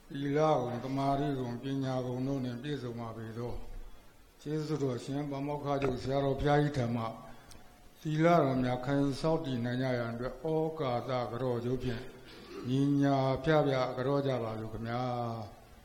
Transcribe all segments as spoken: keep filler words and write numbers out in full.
Ilago, the Marigo, Pinago, known in Piso Mabido. Jesus was Siam Bamoka, Sierra Piaitama. Silaram Yakan Saudi Nanya and Oka Zagro Jupian. Nina Piavia Garoja Lukamia.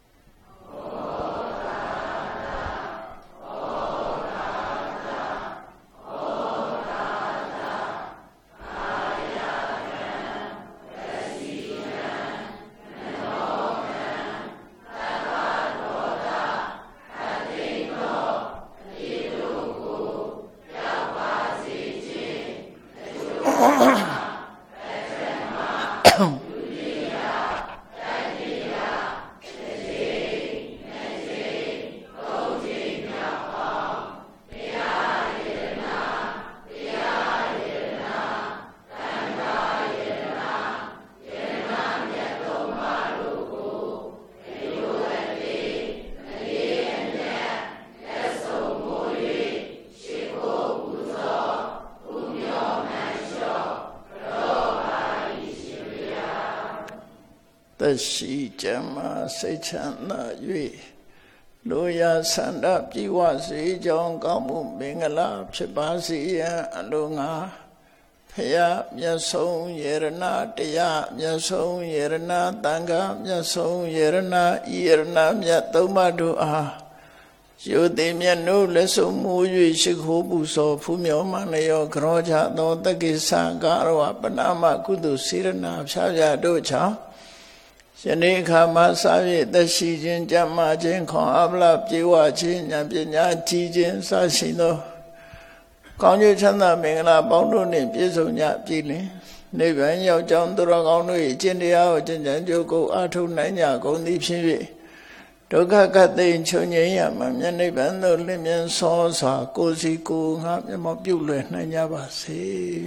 The she Jama Sechana Yui Loya Sanda Piwasi John Gamu Bingala Chibasi Alunga Paya Myasong Yerna Tia Myasong Yerna Tanga Myasong Yerna Yerna Myatomadu Ah Yodi Myanu Leso Muyu Shikobu So Fumio Manayo Groja No Takisa Garwa Panama Kudu Sirana Shaya Docha Yanika Masavi, the Shijin Jamajin, Abla, Jiwachin, Yapinya, Tijin, Sashino, Konyu Chana Mingla, Bonduni, Pisonia, Pili, Nevan Yao John Duragonu, Jindia, Jinjoko, Atu Nanya, Gondi Pivi, Doka Kate in Chunya, Mamani Bando, Limian Sosa, Kosiku, Mopule, Nanyaba, see.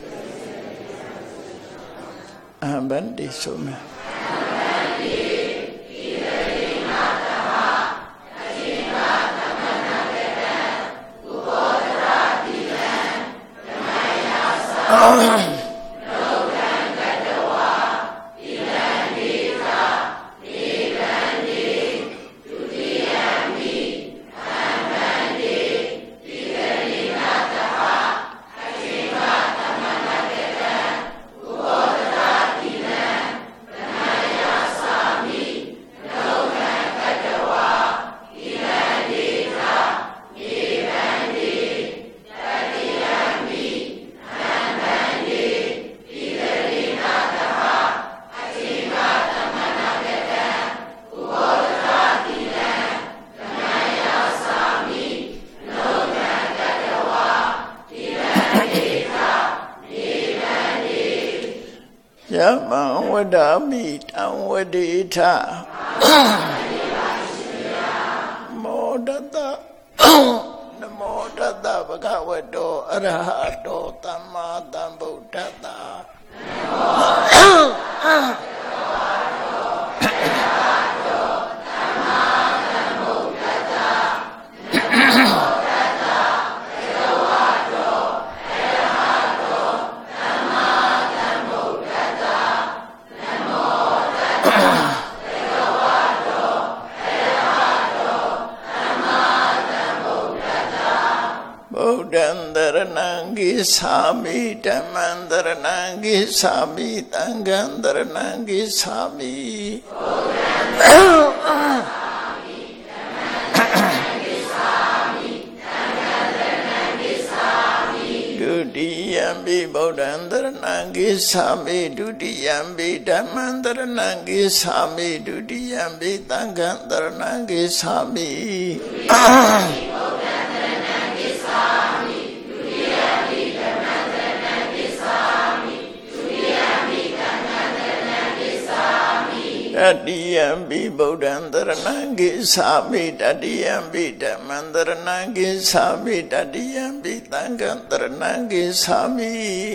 Ambandi Suma. Yama wada meet and wadita Modata Modata Bagawado Arahato Tama Dambo Tata Nangi Sami Damandara Nangi Sami Tangandara Nangi Sami Dudiyambi Bodandara Nangi Sami Dudiyambi Damandara Nangi Sami Dudiyambi Tangandara Nangi Sami Dadiyambi Bodandara Nangi Sami Dadiyambi Damandara Nangi Sami Dadiyambi Tangandara Nangi Sami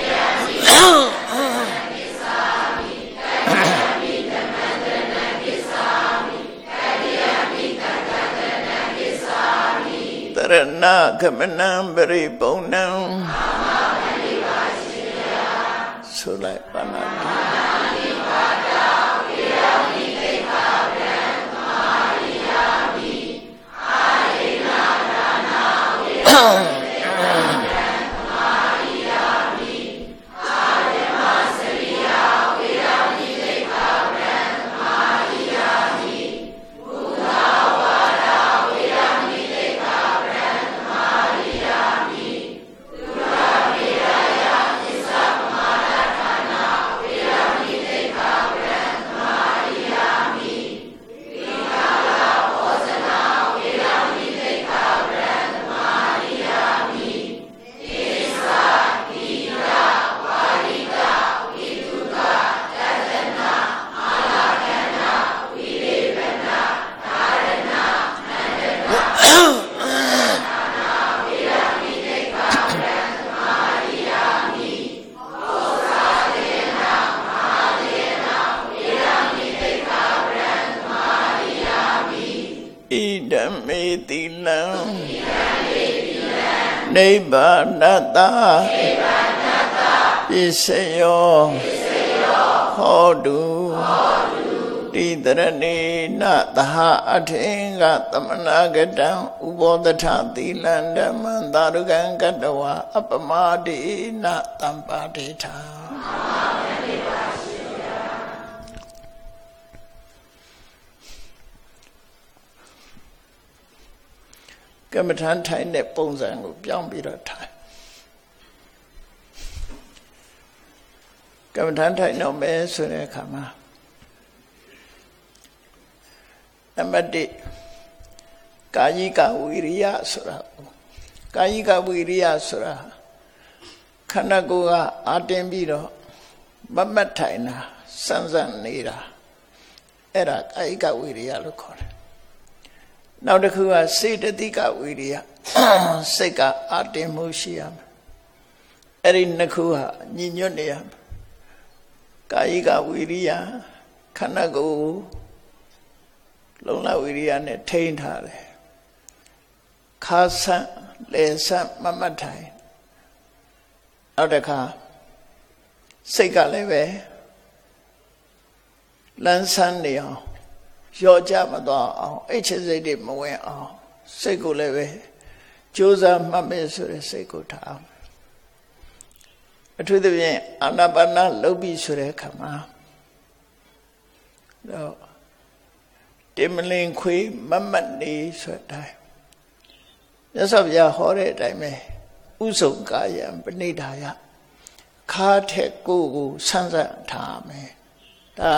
Tarana Kamanam Bari Bonam Sulai Panam နိဗ္ဗာနတ္တပစ္စယောဟောတုတိတရဏေနသဟအထေင္ကသမနာကတံဥဘောတထသီလံဓမ္မံသာရုကံကတဝါအပမဒေနတံပါဒေထာကမ္မထန်ထိုင်တဲ့ပုံစံကိုပြောင်းပြီးတော့ထိုင်ကမ္မထန်ထိုင်တော့မယ်ဆိုတဲ့အခါမှာနံပါတ်၁ကာယိကဝိရိယဆိုတာကာယိကဝိရိယဆိုတာခန္ဓာကိုယ်ကအာတင်ပြီးတော့မမတ်ထိုင်တာစမ်းစမ်းနေတာအဲ့ဒါကာယိကဝိရိယလို့ခေါ်တယ်နောက်တစ်ခုကစေတသိကဝိရိယစိတ်ကအာတင်မှုရှိရမယ်အဲ့ဒီနှစ်ခုဟာညီညွတ်နေရမယ်ကာယိကဝိရိယခန္ဓာကိုယ်လုံလဝိရိယနဲ့ထိန်းထားတယ်ခါဆန့်လေဆန့်မမတ်ထိုင်နောက်တစ်ခါစိတ်ကလည်းပဲလန်းဆန်းနေအောင်ရောကြမသွားအောင်အိတ်ချစိတ်တွေမဝင်အောင်စိတ်ကိုလည်းပဲကြိုးစားမှတ်မယ်ဆိုတဲ့စိတ်ကိုထားအထူးသဖြင့်အာနာပါနလုပ်ပြီးဆိုတဲ့အခါမှာတော့တင်မလင်ခွေမမတ်နေဆိုတဲ့အတိုင်းမြတ်စွာဘုရားဟောတဲ့အတိုင်းပဲဥစုံကာယံပဏိဒါယခါထက်ကိုယ်ကိုဆန်းဆန်းထားမယ်ဒါ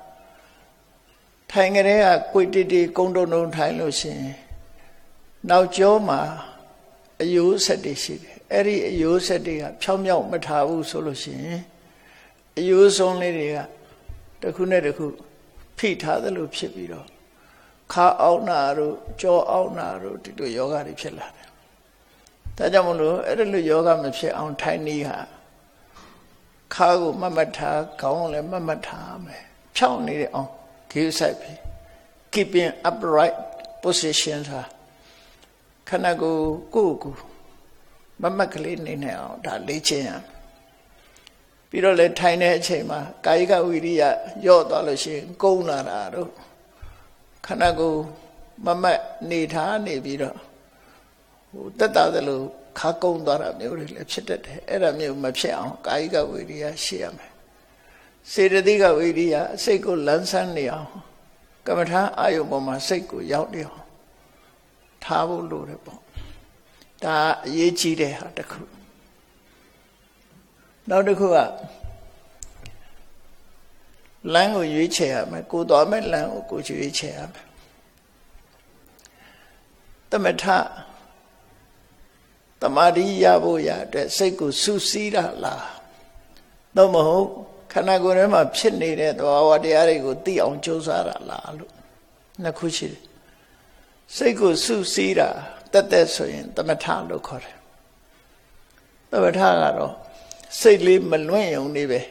ထိုင်ကြတဲ့ကကိုယ်တည်တည်ကုန်းတုံတုံထိုင်လို့ရှိရင်နောက်ကျောမှာအယိုးဆက်တွေရှိတယ်အဲ့ဒီအယိုးဆက်တွေကဖြောင်းမြောက်မထားဘူးဆိုလို့ရှိရင်အယိုးဆုံးလေးတွေကတစ်ခုနဲ့တစ်ခုဖိထားသလိုဖြစ်ပြီးတော့ခါအောင်နာတို့ကြောအောင်နာတို့ဒီလိုယောဂတွေဖြစ်လာတယ်ဒါကြောင့်မလို့အဲ့ဒီလိုယောဂမဖြစ်အောင်ထိုင်နေဟာခါကိုမမတ်ထားခေါင်းလည်းမမတ်ထားမယ်ဖြောင်းနေတယ်အောင်Give side keeping upright position ဟာခန္ဓာကိုယ်ကိုယ်ကိုမမတ်ကလေးနေနေအောင်ဒါလေ့ကျင့်ရပြီးတော့လည်းထိုင်တဲ့အချိန်မှာကာယကဝိရိယယော့သွားလို့ရှိရင်ကုန်းလာတာတို့ခန္ဓာကိုယ်မမတ်နေထားနေပြီးတော့ဟိုတက်တာသလိုခါကုန်းသွားတာမျိုးတွေလည်းဖြစ်တတ်တယ်အဲ့ဒါမျိုးမဖြစ်အောင်ကာယကဝိရိယရှိရမယ်စေတသိကဝိရိယစိတ်ကိုလန်းဆန်းနေအောင်ကမ္မထာအာယုပေါ်မှာစိတ်ကိုရောက်နေအောင်ထားဖို့လိုတယ်ပေါ့ဒါအရေးကြီးတဲ့ဟာတစ်ခုနောက်တစ်ခုကလမ်းကိုရွေးချယ်ရမယ်ကိုသွားမဲ့လမ်းကိုကိုရွေးချယ်ရမယ်သမထတမာတိရဖို့ရအတွက်စိတ်ကိုစုစည်းတာလားတော့မဟုတ်ခန္ဓာကိုယ်ထဲမှာဖြစ်နေတဲ့သဘာဝတရားတွေကိုသိအောင်ကြိုးစားတာလားလို့နှစ်ခုရှိတယ်စိတ်ကိုစုစည်းတာတက်တက်ဆိုရင်သမထလို့ခေါ်တယ်သမထကတော့စိတ်လေးမလွင့်ရုံနေပဲ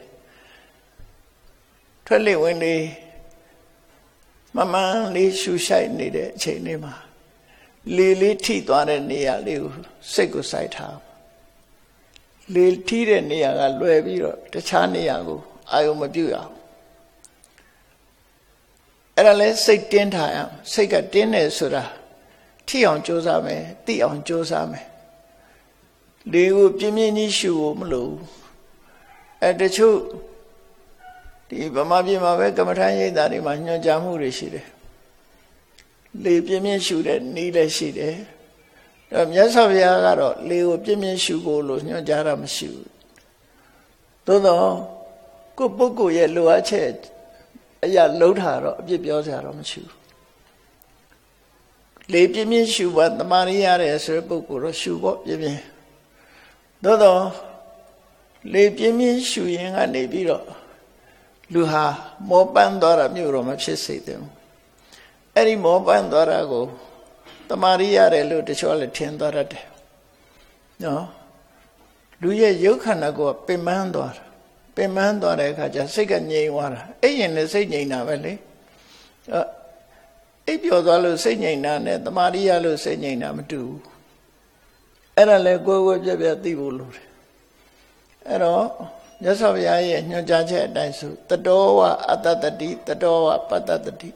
ထွက်လေဝင်လေမမှန်လေးရှူရှိုက်နေတဲ့အချိန်လေးမှာလေလေးထိသွားတဲ့နေရာလေးကိုစိတ်ကိုစိုက်ထားလေထိတဲ့နေရာကလွယ်ပြီးတော့တခြားနေရာကိုအာယုံမပြုတ်အောင်အဲ့ဒါလဲစိတ်တင်းထားရအောင်စိတ်ကတင်းတယ်ဆိုတာထိအောင်ကြိုးစားမယ်သိအောင်ကြိုးစားမယ်လေကိုပြင်းပြင်းကြီးရှုဖို့မလိုအဲတချို့ဒီဗမာပြည်မှာပဲကမ္မထာရိပ်သာတွေမှာညွှန်ကြားမှုတွေရှိတယ်လေပြင်းပြင်းရှုတဲ့နည်းလည်းရှိတယ်အဲမြတ်စွာဘုရားကတော့လေကိုပြင်းပြင်းရှုဖို့လို့ညွှန်ကြားတာမရှိဘူးသို့တော့ကိုယ့်ပုဂ္ဂိုလ်ရဲ့လိုအပ်ချက်အရာလုံးထားတော့အပြစ်ပြောစရာတော့မရှိဘူးလေပြင်းပြင်းရှုပါတမာရီရတယ်ဆိုတဲ့ပုဂ္ဂိုလ်တော့ရှုဖို့ပြင်းပြင်းသို့တော့လေပြင်းပြင်းရှုရင်ကနေပြီးတော့လူဟာမောပန်းသွားတာမျိုးတော့မဖြစ်စေသင့်ဘူးအဲ့ဒီမောပန်းသွားတာကိုတမာရီရတယ်လို့တချို့လည်းထင်သွားတတ်တယ်နော်လူရဲ့ရုပ်ခန္ဓာကိုပင်ပန်းသွားတာပင်ပန်းသွားတဲ့အခါကျစိတ်ကငြိမ်သွားတာအဲ့ရင်လည်းစိတ်ငြိမ်တာပဲလေအိပ်ပျော်သွားလို့စိတ်ငြိမ်တာနဲ့တမာရီရလို့စိတ်ငြိမ်တာမတူဘူးအဲ့ဒါလည်းကိုယ်ကိုယ်ပြပြသိဖို့လိုတယ်အဲ့တော့မြတ်စွာဘုရားရဲ့ညွှန်ကြားချက်အတိုင်းဆိုတတောဝအတ္တတတိတတောဝပတ္တတတိ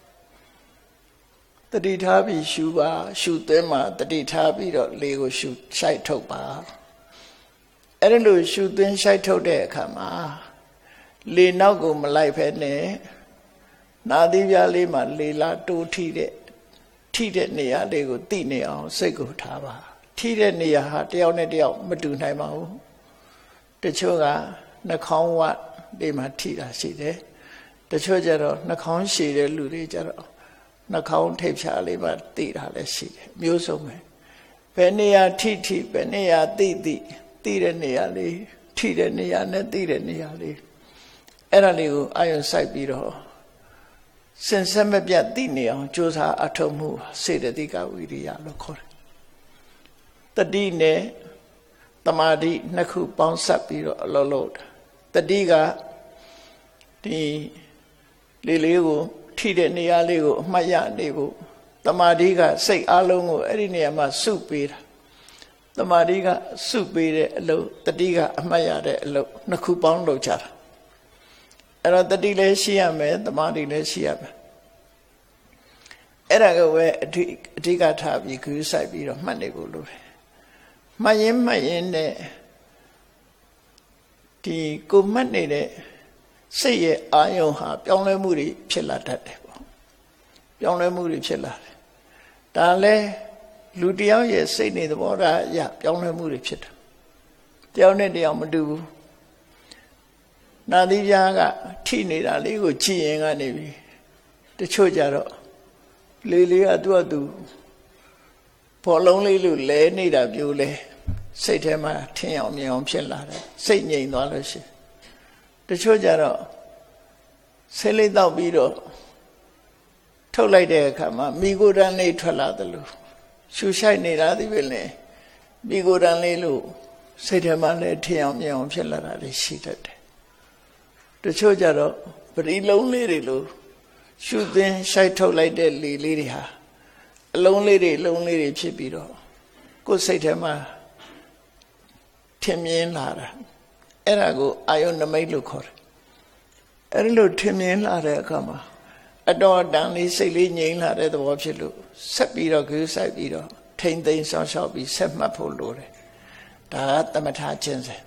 တတိထားပြီးရှုပါရှုသွင်းမှာတတိထားပြီးတော့လေကိုရှုရှိုက်ထုတ်ပါအဲ့ဒါလို့ရှုသွင်းရှိုက်ထုတ်တဲ့အခါမှာလေနောက်ကိုမလိုက်ဖဲနဲ့နာသီးပြားလေးမှာလေလာတိုးထိတဲ့ထိတဲ့နေရာလေးကိုသိနေအောင်စိတ်ကိုထားပါထိတဲ့နေရာဟာတယောက်နဲ့တယောက်မတူနိုင်ပါဘူးတချို့ကနှာခေါင်းဝတ်ဒီမှာထိတာရှိတယ်တချို့ကျတော့နှာခေါင်းရှည်တဲ့လူတွေကျတော့နှာခေါင်းထိပ်ဖြာလေးမှာသိတာလည်းရှိတယ်မျိုးစုံပဲဘယ်နေရာထိထိဘယ်နေရာသိသိသိတဲ့နေရာလေးထိတဲ့နေရာနဲ့သိတဲ့နေရာလေးအဲ့ဒါလေးကိုအာရုံစိုက်ပြီးတော့စင်ဆက်မပြတ်သိနေအောင်ကြိုးစားအထောက်မှုစေတသိကဝိရိယလို့ခေါ်တယ်တတိနဲ့တမာတိနှစ်ခုပေါင်းစပ်ပြီးတော့အလုပ်လုပ်တာတတိကဒီလေးလေးကိုထိတဲ့နေရာလေးကိုအမှတ်ရနေဖို့တမာတိကစိတ်အလုံးကိုအဲ့ဒီနေရာမှာစုပေးတာတမာတိကစုပေးတဲ့အလုပ်တတိကအမှတ်ရတဲ့အလုပ်နှစ်ခုပေါင်းလုပ်ကြတာအဲ့တော့တတိလည်းရှိရမယ်တမာတိလည်းရှိရမယ်အဲ့ဒါကပဲအဓိအဓိကထားပြီးခူးဆိုင်ပြီးတော့မှတ်နေဖို့လိုတယ်မှတ်ရင်မှတ်ရင်နဲ့ဒီကိုမှတ်နေတဲ့စိတ်ရဲ့အာယုံဟာပြောင်းလဲမှုတွေဖြစ်လာတတ်တယ်ပေါ့ပြောင်းလဲမှုတွေဖြစ်လာတယ်ဒါလည်းလူတယောက်ရဲ့စိတ်နေသဘောထားအရပြောင်းလဲမှုတွေဖြစ်တယ်တယောက်နဲ့တယောက်မတူဘူးနာသီးပြားကထိနေတာလေးကိုကြည့်ရင်ကနေပြီတချို့ကြတော့လေးလေးကသူ့အတူဘောလုံးလေးလိုလဲနေတာပြိုးလဲစိတ်ထဲမှာထင်အောင်မြင်အောင်ဖြစ်လာတယ်စိတ်ငြိမ်သွားလို့ရှိရင်တချို့ကြတော့ဆေးလေးတောက်ပြီးတော့ထုတ်လိုက်တဲ့အခါမှာမိကိုယ်တန်းလေးထွက်လာတယ်လို့ရှူရှိုက်နေတာဒီပဲလေမိကိုယ်တန်းလေးလို့စိတ်ထဲမှာလည်းထင်အောင်မြင်အောင်ဖြစ်လာတာလေးရှိတတ်တယ်တချို့ကြတော့ပရိလုံးလေးတွေလို့ရှုသင်ရှိုက်ထုတ်လိုက်တဲ့လေလေးတွေဟာအလုံးလေးတွေလုံးလေးတွေဖြစ်ပြီးတော့ကိုယ်စိတ်ထဲမှာထင်မြင်လာတာအဲ့ဒါကိုအာယုနမိတ်လို့ခေါ်တယ်အဲ့လိုထင်မြင်လာတဲ့အခါမှာအတော်တန်လေးစိတ်လေးငြိမ်လာတဲ့သဘောဖြစ်လို့ဆက်ပြီးတော့ကြိုးစိုက်ပြီးတော့ထိမ့်သိမ်းဆောင်ရှောက်ပြီးဆက်မှတ်ဖို့လိုတယ်ဒါကသမထခြင်းစဉ်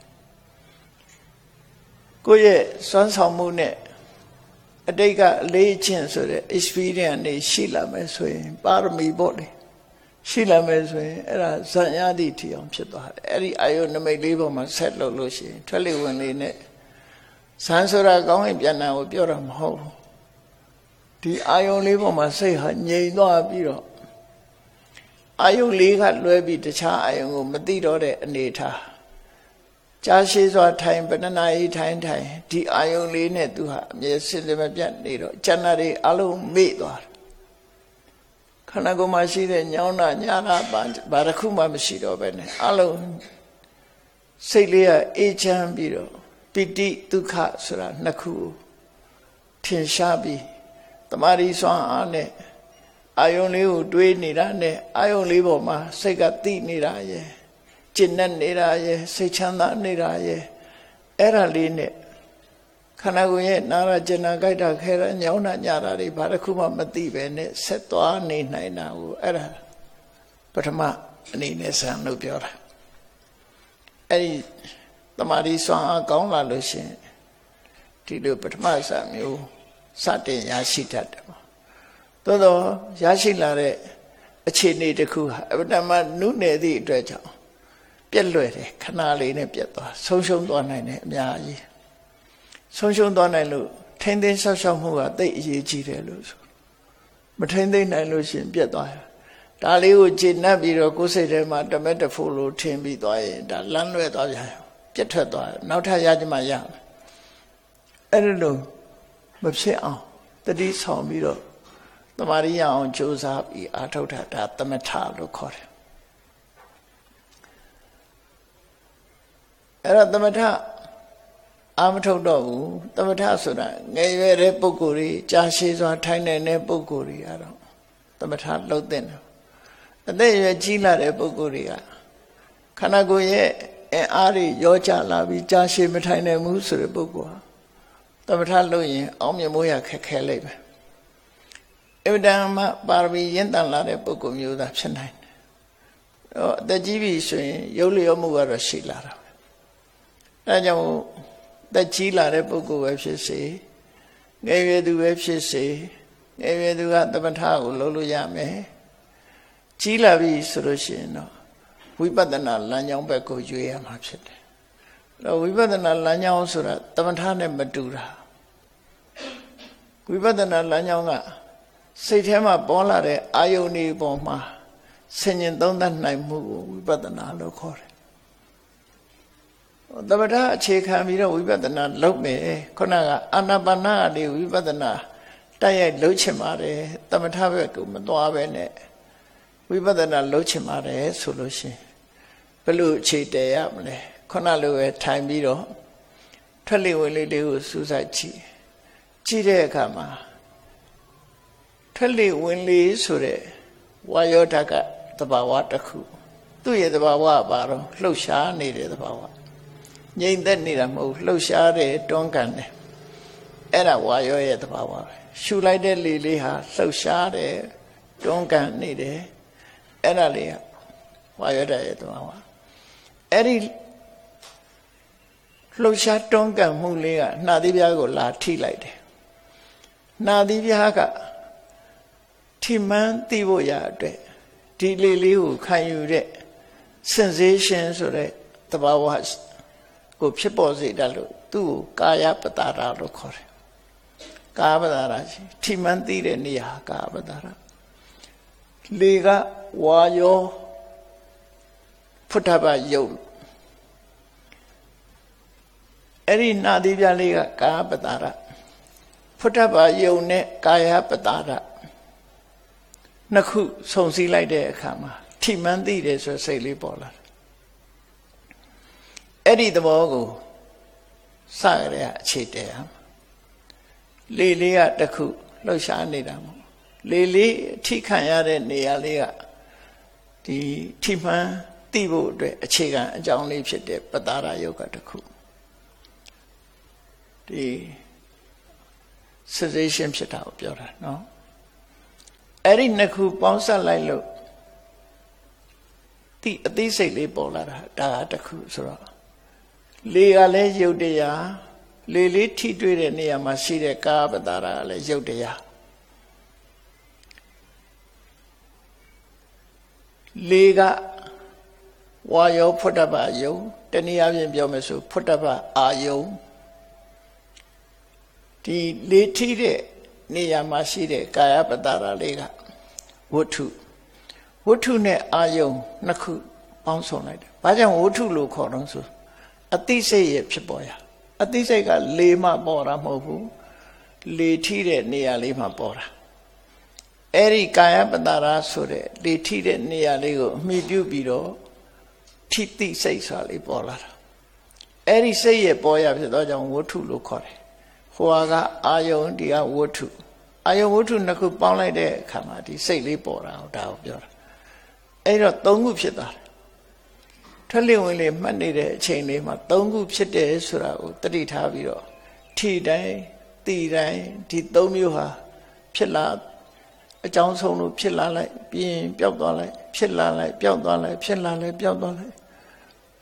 ကိုယ့်ရဲ့စွမ်းဆောင်မှုနဲ့အတိတ်ကအလေးချင်းဆိုတဲ့ experience နေရှိလာမယ်ဆိုရင်ပါရမီပေါ့လေရှိလာမယ်ဆိုရင်အဲ့ဒါဇန်ရသည့်ထီအောင်ဖြစ်သွားတယ်အဲ့ဒီအာယုနမိတ်လေးပေါ်မှာဆက်လုပ်လို့ရှိရင်ထွက်လေဝင်လေနဲ့ဇန်ဆိုတာကောင်းရင်ပြန်တာကိုပြောတာမဟုတ်ဘူးဒီအာယုလေးပေါ်မှာစိတ်ဟာငြိမ်သွားပြီးတော့အာယုလေးကလွဲပြီးတခြားအာယုကိုမသိတော့တဲ့အနေထားကြာရှည်စွာထိုင်ပဏ္ဏနာဤထိုင်ထိုင်ဒီအာယုလေးနဲ့သူဟာအမြဲစင်စင်မပြတ်နေတော့ဉာဏ်တွေအလုံးမေ့သွားတယ်ခန္ဓာကိုယ်မှာရှိတဲ့ညောင်းတာညာတာဘာတစ်ခုမှမရှိတော့ပဲနဲ့အလုံးစိတ်လေးကအေးချမ်းပြီးတော့ပိဋိဒုက္ခဆိုတာနှစ်ခုထင်ရှားပြီးတမာရီစွမ်းအားနဲ့အာယုလေးကိုတွေးနေတာနဲ့အာယုလေးပေါ်မှာစိတ်ကသိနေတာရဲ့ကျင့်နဲ့နေတာရဲ့စိတ်ချမ်းသာနေတာရဲ့အဲ့ဒါလေးနဲ့ခန္ဓာကိုယ်ရဲ့နာရကျင်နာကြိုက်တာခဲရညောင်းတာညတာတွေဘာတစ်ခုမှမသိပဲနဲ့ဆက်သွားနေနိုင်တာကိုအဲ့ဒါပထမအနေနဲ့ဆံလို့ပြောတာအဲ့ဒီတမာတိစွမ်းအားကောင်းလာလို့ရှင်ဒီလိုပထမဆာမျိုးစတင်ရရှိတတ်တယ်ပေါ့သို့တော့ရရှိလာတဲ့အခြေအနေတစ်ခုဟာအပ္ပတမနုနယ်သည့်အတွက်ကြောင့်ပြက်လွယ်တယ်ခဏလေးနဲ့ပြက်သွားဆုံးရှုံးသွားနိုင်တယ်အများကြီးဆုံးရှုံးသွားနိုင်လို့ထိမ့်သိမ်းဆောက်ရှောက်မှုကသိအရေးကြီးတယ်လို့ဆိုမထိမ့်သိမ်းနိုင်လို့ရှင်ပြက်သွားတယ်ဒါလေးကိုကျေနပ်ပြီးတော့ကိုယ်စိတ်ထဲမှာတမက်တဖို့လို့ထင်ပြီးသွားရင်ဒါလမ်းလွဲသွားပြန်ပြက်ထွက်သွားနောက်ထပ်ရကြမှာရမယ်အဲ့ဒါလို့မဖြစ်အောင်တတိဆောင်ပြီးတော့တမာရိယအောင်ကြိုးစားပြီးအာထုတ်တာဒါသမထလို့ခေါ်တယ်အဲ့တော့သမထအာမထုတ်တော့ဘူးသမထဆိုတာငယ်ရွယ်တဲ့ပုဂ္ဂိုလ်တွေကြာရှည်စွာထိုင်နေတဲ့ပုဂ္ဂိုလ်တွေကတော့သမထလှုပ်တဲ့တယ်အသက်အရွယ်ကြီးလာတဲ့ပုဂ္ဂိုလ်တွေကခန္ဓာကိုယ်ရဲ့အင်အားတွေရောကျလာပြီးကြာရှည်မထိုင်နိုင်ဘူးဆိုတဲ့ပုဂ္ဂိုလ်ဟာသမထလုပ်ရင်အောင်မြင်ဖို့ရခက်ခဲလိုက်ပဲအဝိဒံမပါရမီရင့်တန်လာတဲ့ပုဂ္ဂိုလ်မျိုးသားဖြစ်နိုင်တယ်။တော့အသက်ကြီးပြီဆိုရင်ရုပ်လျောမှုကတော့ရှိလာတာပဲ။အဲဒါကြောင့်သက်ကြီးလာတဲ့ပုဂ္ဂိုလ်ပဲဖြစ်စေငယ်ရွယ်သူပဲဖြစ်စေငယ်ရွယ်သူကသမထကိုလုပ်လို့ရမယ်။ကြီးလာပြီဆိုလို့ရှိရင်တော့ဝိပဿနာလမ်းကြောင်းဘက်ကိုရွေးရမှာဖြစ်တယ်။တော့ဝိပဿနာလမ်းကြောင်းဆိုတာသမထနဲ့မတူတာ။ဝိပဿနာလမ်းကြောင်းကစိတ်ထဲမှာပေါ်လာတဲ့အာယုန်ဒီပေါ်မှာဆင်ញင်သုံးသပ်နိုင်မှုကိုဝိပဿနာလို့ခေါ်တယ်။သမထအခြေခံပြီးတော့ဝိပဿနာလုပ်မယ်ခုနကအာနာပါနလေးဝိပဿနာတိုက်ရိုက်လုပ်ချင်ပါတယ်သမထဘက်ကိုမသွားပဲနဲ့ဝိပဿနာလုပ်ချင်ပါတယ်ဆိုလို့ရှိရင်ဘယ်လိုအခြေတည်ရမလဲခုနလိုပဲထိုင်ပြီးတော့ထွက်လေဝင်လေလေးကိုစူးစိုက်ကြည့်ကြည့်တဲ့အခါမှာထွက်လေဝင်လေဆိုတဲ့ဝါယောဓာတ်ကသဘာဝတစ်ခုသူ့ရဲ့သဘာဝကဘာတော့လှုပ်ရှားနေတဲ့သဘာဝငြိမ်သက်နေတာမဟုတ်လှုပ်ရှားတယ်တွန်းကန်တယ်အဲ့ဒါဝါယောရဲ့သဘာဝပဲရှူလိုက်တဲ့လေလေးဟာလှုပ်ရှားတယ်တွန်းကန်နေတယ်အဲ့ဒါလေးကဝါယောဓာတ်ရဲ့သဘာဝအဲ့ဒီလှုပ်ရှားတွန်းကန်မှုလေးကနှာသီးပြားကိုလာထိလိုက်တယ်နှာသီးပြားကထိမှန်းသိဖို့ရအတွက်ဒီလေလေးကိုခံယူတဲ့ sensation ဆိုတဲ့သဘာဝကိုဖြစ်ပေါ်စေတတ်လို့သူ့ကိုကာယပတာရလို့ခေါ်တယ်ကာယပတာရရှိထိမှန်းသိတဲ့နေရာကာယပတာရလေကဝါယောဖုထဘယုတ်အဲ့ဒီနာသီပြလေးကကာယပတာရဖုထဘယုတ်နဲ့ကာယပတာရနှစ်ခုဆုံစည်းလိုက်တဲ့အခါမှာထိမှန်းသိတယ်ဆိုစိတ်လေးပေါ်လာတယ်အဲ့ဒီသဘောကိုစရတဲ့အခြေတည်ဟာလေလေးကတစ်ခုလှုပ်ရှားနေတာမဟုတ်လေလေးထိခံရတဲ့နေရာလေးကဒီထိမှန်းသိဖို့အတွက်အခြေခံအကြောင်းလေးဖြစ်တဲ့ပတာရယုတ်ကတစ်ခုဒီ sensation ဖြစ်တာကိုပြောတာနော်အဲ့ဒီနှစ်ခုပေါင်းစပ်လိုက်လို့ဒီအသိစိတ်လေးပေါ်လာတာဒါကတစ်ခုဆိုတော့လေကလည်းယုတ်တရားလေလေးထိတွေ့တဲ့နေရာမှာရှိတဲ့ကာပတာရကလည်းယုတ်တရားလေကဝါယောဖုတ္တပယုံတနည်းအားဖြင့်ပြောမယ်ဆိုဖုတ္တပအာယုံဒီလေထိတဲ့နေရာမှာရှိတဲ့ကာယပတာရလေးကဝတ္ထုဝတ္ထုနဲ့အာယုံနှစ်ခုပေါင်းစုံလိုက်တယ်။ဘာကြောင့်ဝတ္ထုလို့ခေါ်တော့ဆိုအသိစိတ်ရဲ့ဖြစ်ပေါ်ရာအသိစိတ်ကလေမှပေါ်တာမဟုတ်ဘူးလေထိတဲ့နေရာလေးမှာပေါ်တာအဲ့ဒီကာယပတာရဆိုတဲ့လေထိတဲ့နေရာလေးကိုအမိပြုပြီးတော့ထိသိစိတ်ဆိုတာလေးပေါ်လာတာအဲ့ဒီစိတ်ရဲ့ပေါ်ရဖြစ်တော့ကြောင့်ဝတ္ထုလို့ခေါ်တယ်ဟိုကအာယုံဒီကဝတ္ထုအာယုံဝတ္ထုနှစ်ခုပေါင်းလိုက်တဲ့အခါမှာဒီစိတ်လေးပေါ်တာဟောဒါကိုပြောတာအဲ့တော့သုံးခုဖြစ်သွားတယ်ထွက်လင့်ဝင်လေမှတ်နေတဲ့အချိန်လေးမှာသုံးခုဖြစ်တယ်ဆိုတာကိုတတိထားပြီးတော့ထိတိုင်းတိတိုင်းဒီသုံးမျိုးဟာဖြစ်လာအကြောင်းဆုံးလို့ဖြစ်လာလိုက်ပြီးရင်ပျောက်သွားလိုက်ဖြစ်လာလိုက်ပျောက်သွားလိုက်ဖြစ်လာလိုက်ပျောက်သွားလိုက်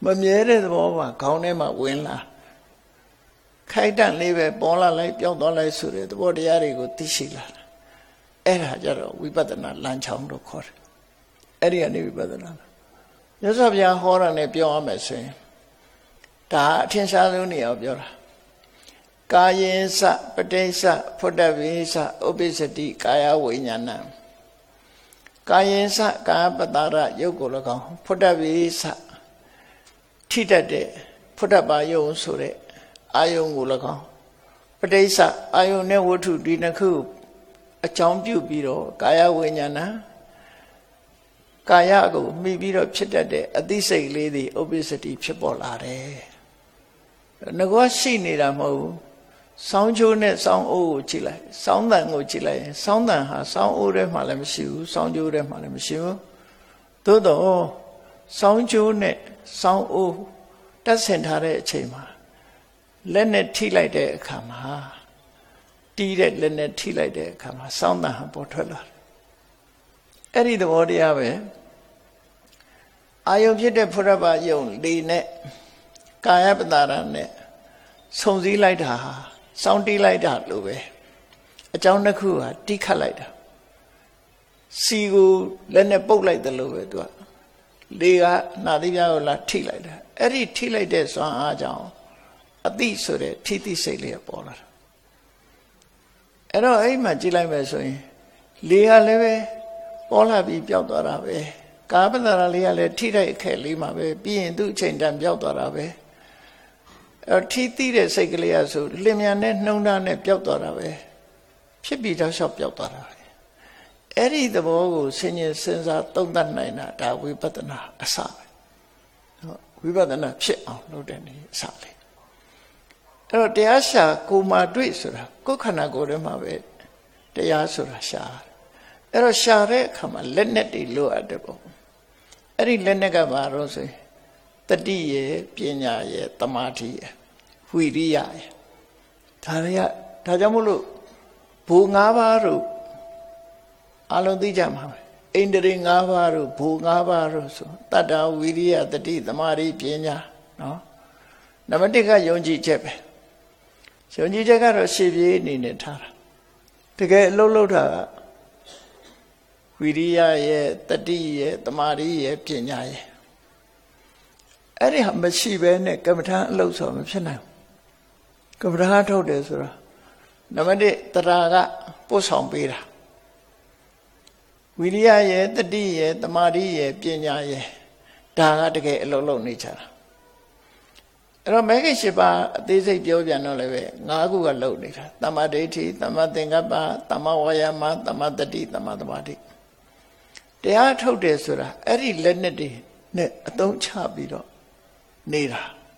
မမြဲတဲ့သဘောမှာခေါင်းထဲမှာဝင်လာခိုက်တန့်လေးပဲပေါ်လာလိုက်ပြောင်းသွားလိုက်ဆိုတဲ့သဘောတရားတွေကိုသိရှိလာတာအဲ့ဒါကြတော့ဝိပဿနာလမ်းချောင်းလို့ခေါ်တယ်အဲ့ဒီကနေဝိပဿနာမြတ်စွာဘုရားဟောတာနဲ့ပြောရမယ်ဆိုရင်ဒါအထင်ရှားဆုံးနေအောင်ပြောတာကာယေသပဋိစ္စဖုဒ္ဓဝိသဥပ္ပစ္စတိကာယဝိညာဏကာယေသကာပတ္တရယုတ်ကို၎င်းဖုဒ္ဓဝိသထိတတ်တဲ့ဖုဒ္ဓဘာယုံဆိုတဲ့အာယုံကို၎င်းပဋိစ္စအာယုံနဲ့ဝတ္ထုဒီနှစ်ခုအကြောင်းပြုပြီးတော့ကာယဝိညာဏကာယကိုမှီပြီးတော့ဖြစ်တတ်တဲ့အသိစိတ်လေးတွေဥပ္ပစ္စတိဖြစ်ပေါ်လာတယ်ငကောရှိနေတာမဟုတ်ဘူးစောင်းချိုးနဲ့စောင်းအိုးကိုကြည့်လိုက်စောင်းတန်ကိုကြည့်လိုက်ရင်စောင်းတန်ဟာစောင်းအိုးထဲမှာလည်းမရှိဘူးစောင်းချိုးထဲမှာလည်းမရှိဘူးသို့တော့စောင်းချိုးနဲ့စောင်းအိုးတက်ဆင်ထားတဲ့အချိန်မှာလက်နဲ့ထိလိုက်တဲ့အခါမှာတီးတဲ့လက်နဲ့ထိလိုက်တဲ့အခါမှာစောင်းတန်ဟာပေါ်ထွက်လာတယ်အဲ့ဒီသဘောတရားပဲအာယုံဖြစ်တဲ့ဖုရဘယုံလေးနဲ့ကာယပတ္တရနဲ့ဆုံစည်းလိုက်တာဟာစောင်းတီးလိုက်တာလို့ပဲအကြောင်းတစ်ခုဟာတိခတ်လိုက်တာစီကိုလက်နဲ့ပုတ်လိုက်တယ်လို့ပဲသူကလေကနာသီးပြားကိုလာထိလိုက်တာအဲ့ဒီထိလိုက်တဲ့စွမ်းအားကြောင့်အတိဆိုတဲ့ထိတိစိတ်လေးပေါ်လာတာအဲ့တော့အဲ့မှာကြည့်လိုက်မယ်ဆိုရင်လေကလည်းပဲပေါ်လာပြီးပျောက်သွားတာပဲကာပတ္တရာလေးကလည်းထိတဲ့အခက်လေးမှာပဲပြီးရင်သူ့အချိန်တန်ပျောက်သွားတာပဲအဲ့ထိတိတဲ့စိတ်ကလေးကဆိုလင်မြန်နဲ့နှုံသားနဲ့ပျောက်သွားတာပဲဖြစ်ပြီးတော့ရှောက်ပျောက်သွားတာပဲအဲ့ဒီသဘောကိုဆင်ញင်စဉ်းစားသုံးသပ်နိုင်တာဒါဝိပဿနာအစပဲဝိပဿနာဖြစ်အောင်လုပ်တဲ့နေအစလေးအဲ့တော့တရားရှာကိုမှတွေ့ဆိုတာကိုယ်ခန္ဓာကိုယ်ထဲမှာပဲတရားဆိုတာရှာအဲ့တော့ရှာတဲ့အခါမှာလက်နဲ့တွေလိုအပ်တယ်ပေါ့အဲ့ဒီလက်နဲ့ကဘာလို့ဆိုရင်တတိရဲ့ပညာရဲ့တမာတိရဲ့ဝိရိယရဲ့ဒါတွေကဒါကြောင့်မို့လို့ဘူ၅ပါးတို့အလုံးသိကြမှာပဲဣန္ဒြေ၅ပါးတို့ဘူ၅ပါးတို့ဆိုတတ္တဝိရိယတတိတမာတိပညာနော်နံပါတ်၁ကယုံကြည်ချက်ပဲယုံကြည်ချက်ကတော့ရှေ့ပြေးအနေနဲ့ထားတာတကယ်အလုပ်လုပ်တာကဝိရိယရဲ့တတိရဲ့တမာတိရဲ့ပညာရဲ့အဲ့ဒီဟာမရှိဘဲနဲ့ကမ္မထာအလုပ်ဆိုမဖြစ်နိုင်ဘူးကမ္မထာထုတ်တယ်ဆိုတာနံပါတ်၁တရားကပို့ဆောင်ပေးတာဝိရိယရဲ့တတိရဲ့တမာတိရဲ့ပညာရဲ့ဒါကတကယ်အလုပ်လုပ်နေကြတာအဲ့တော့မဲခင်ရှိပါအသေးစိတ်ပြောပြန်တော့လည်းပဲ၅ခုကလုပ်နေတာသမ္မာဒိဋ္ဌိသမ္မာသင်္ကပ္ပသမ္မာဝါယာမသမ္မာတတိသမ္မာသမာဓိတရားထုတ်တယ်ဆိုတာအဲ့ဒီလက်နဲ့တွေနဲ့အသုံးချပြီးတော့နေတာ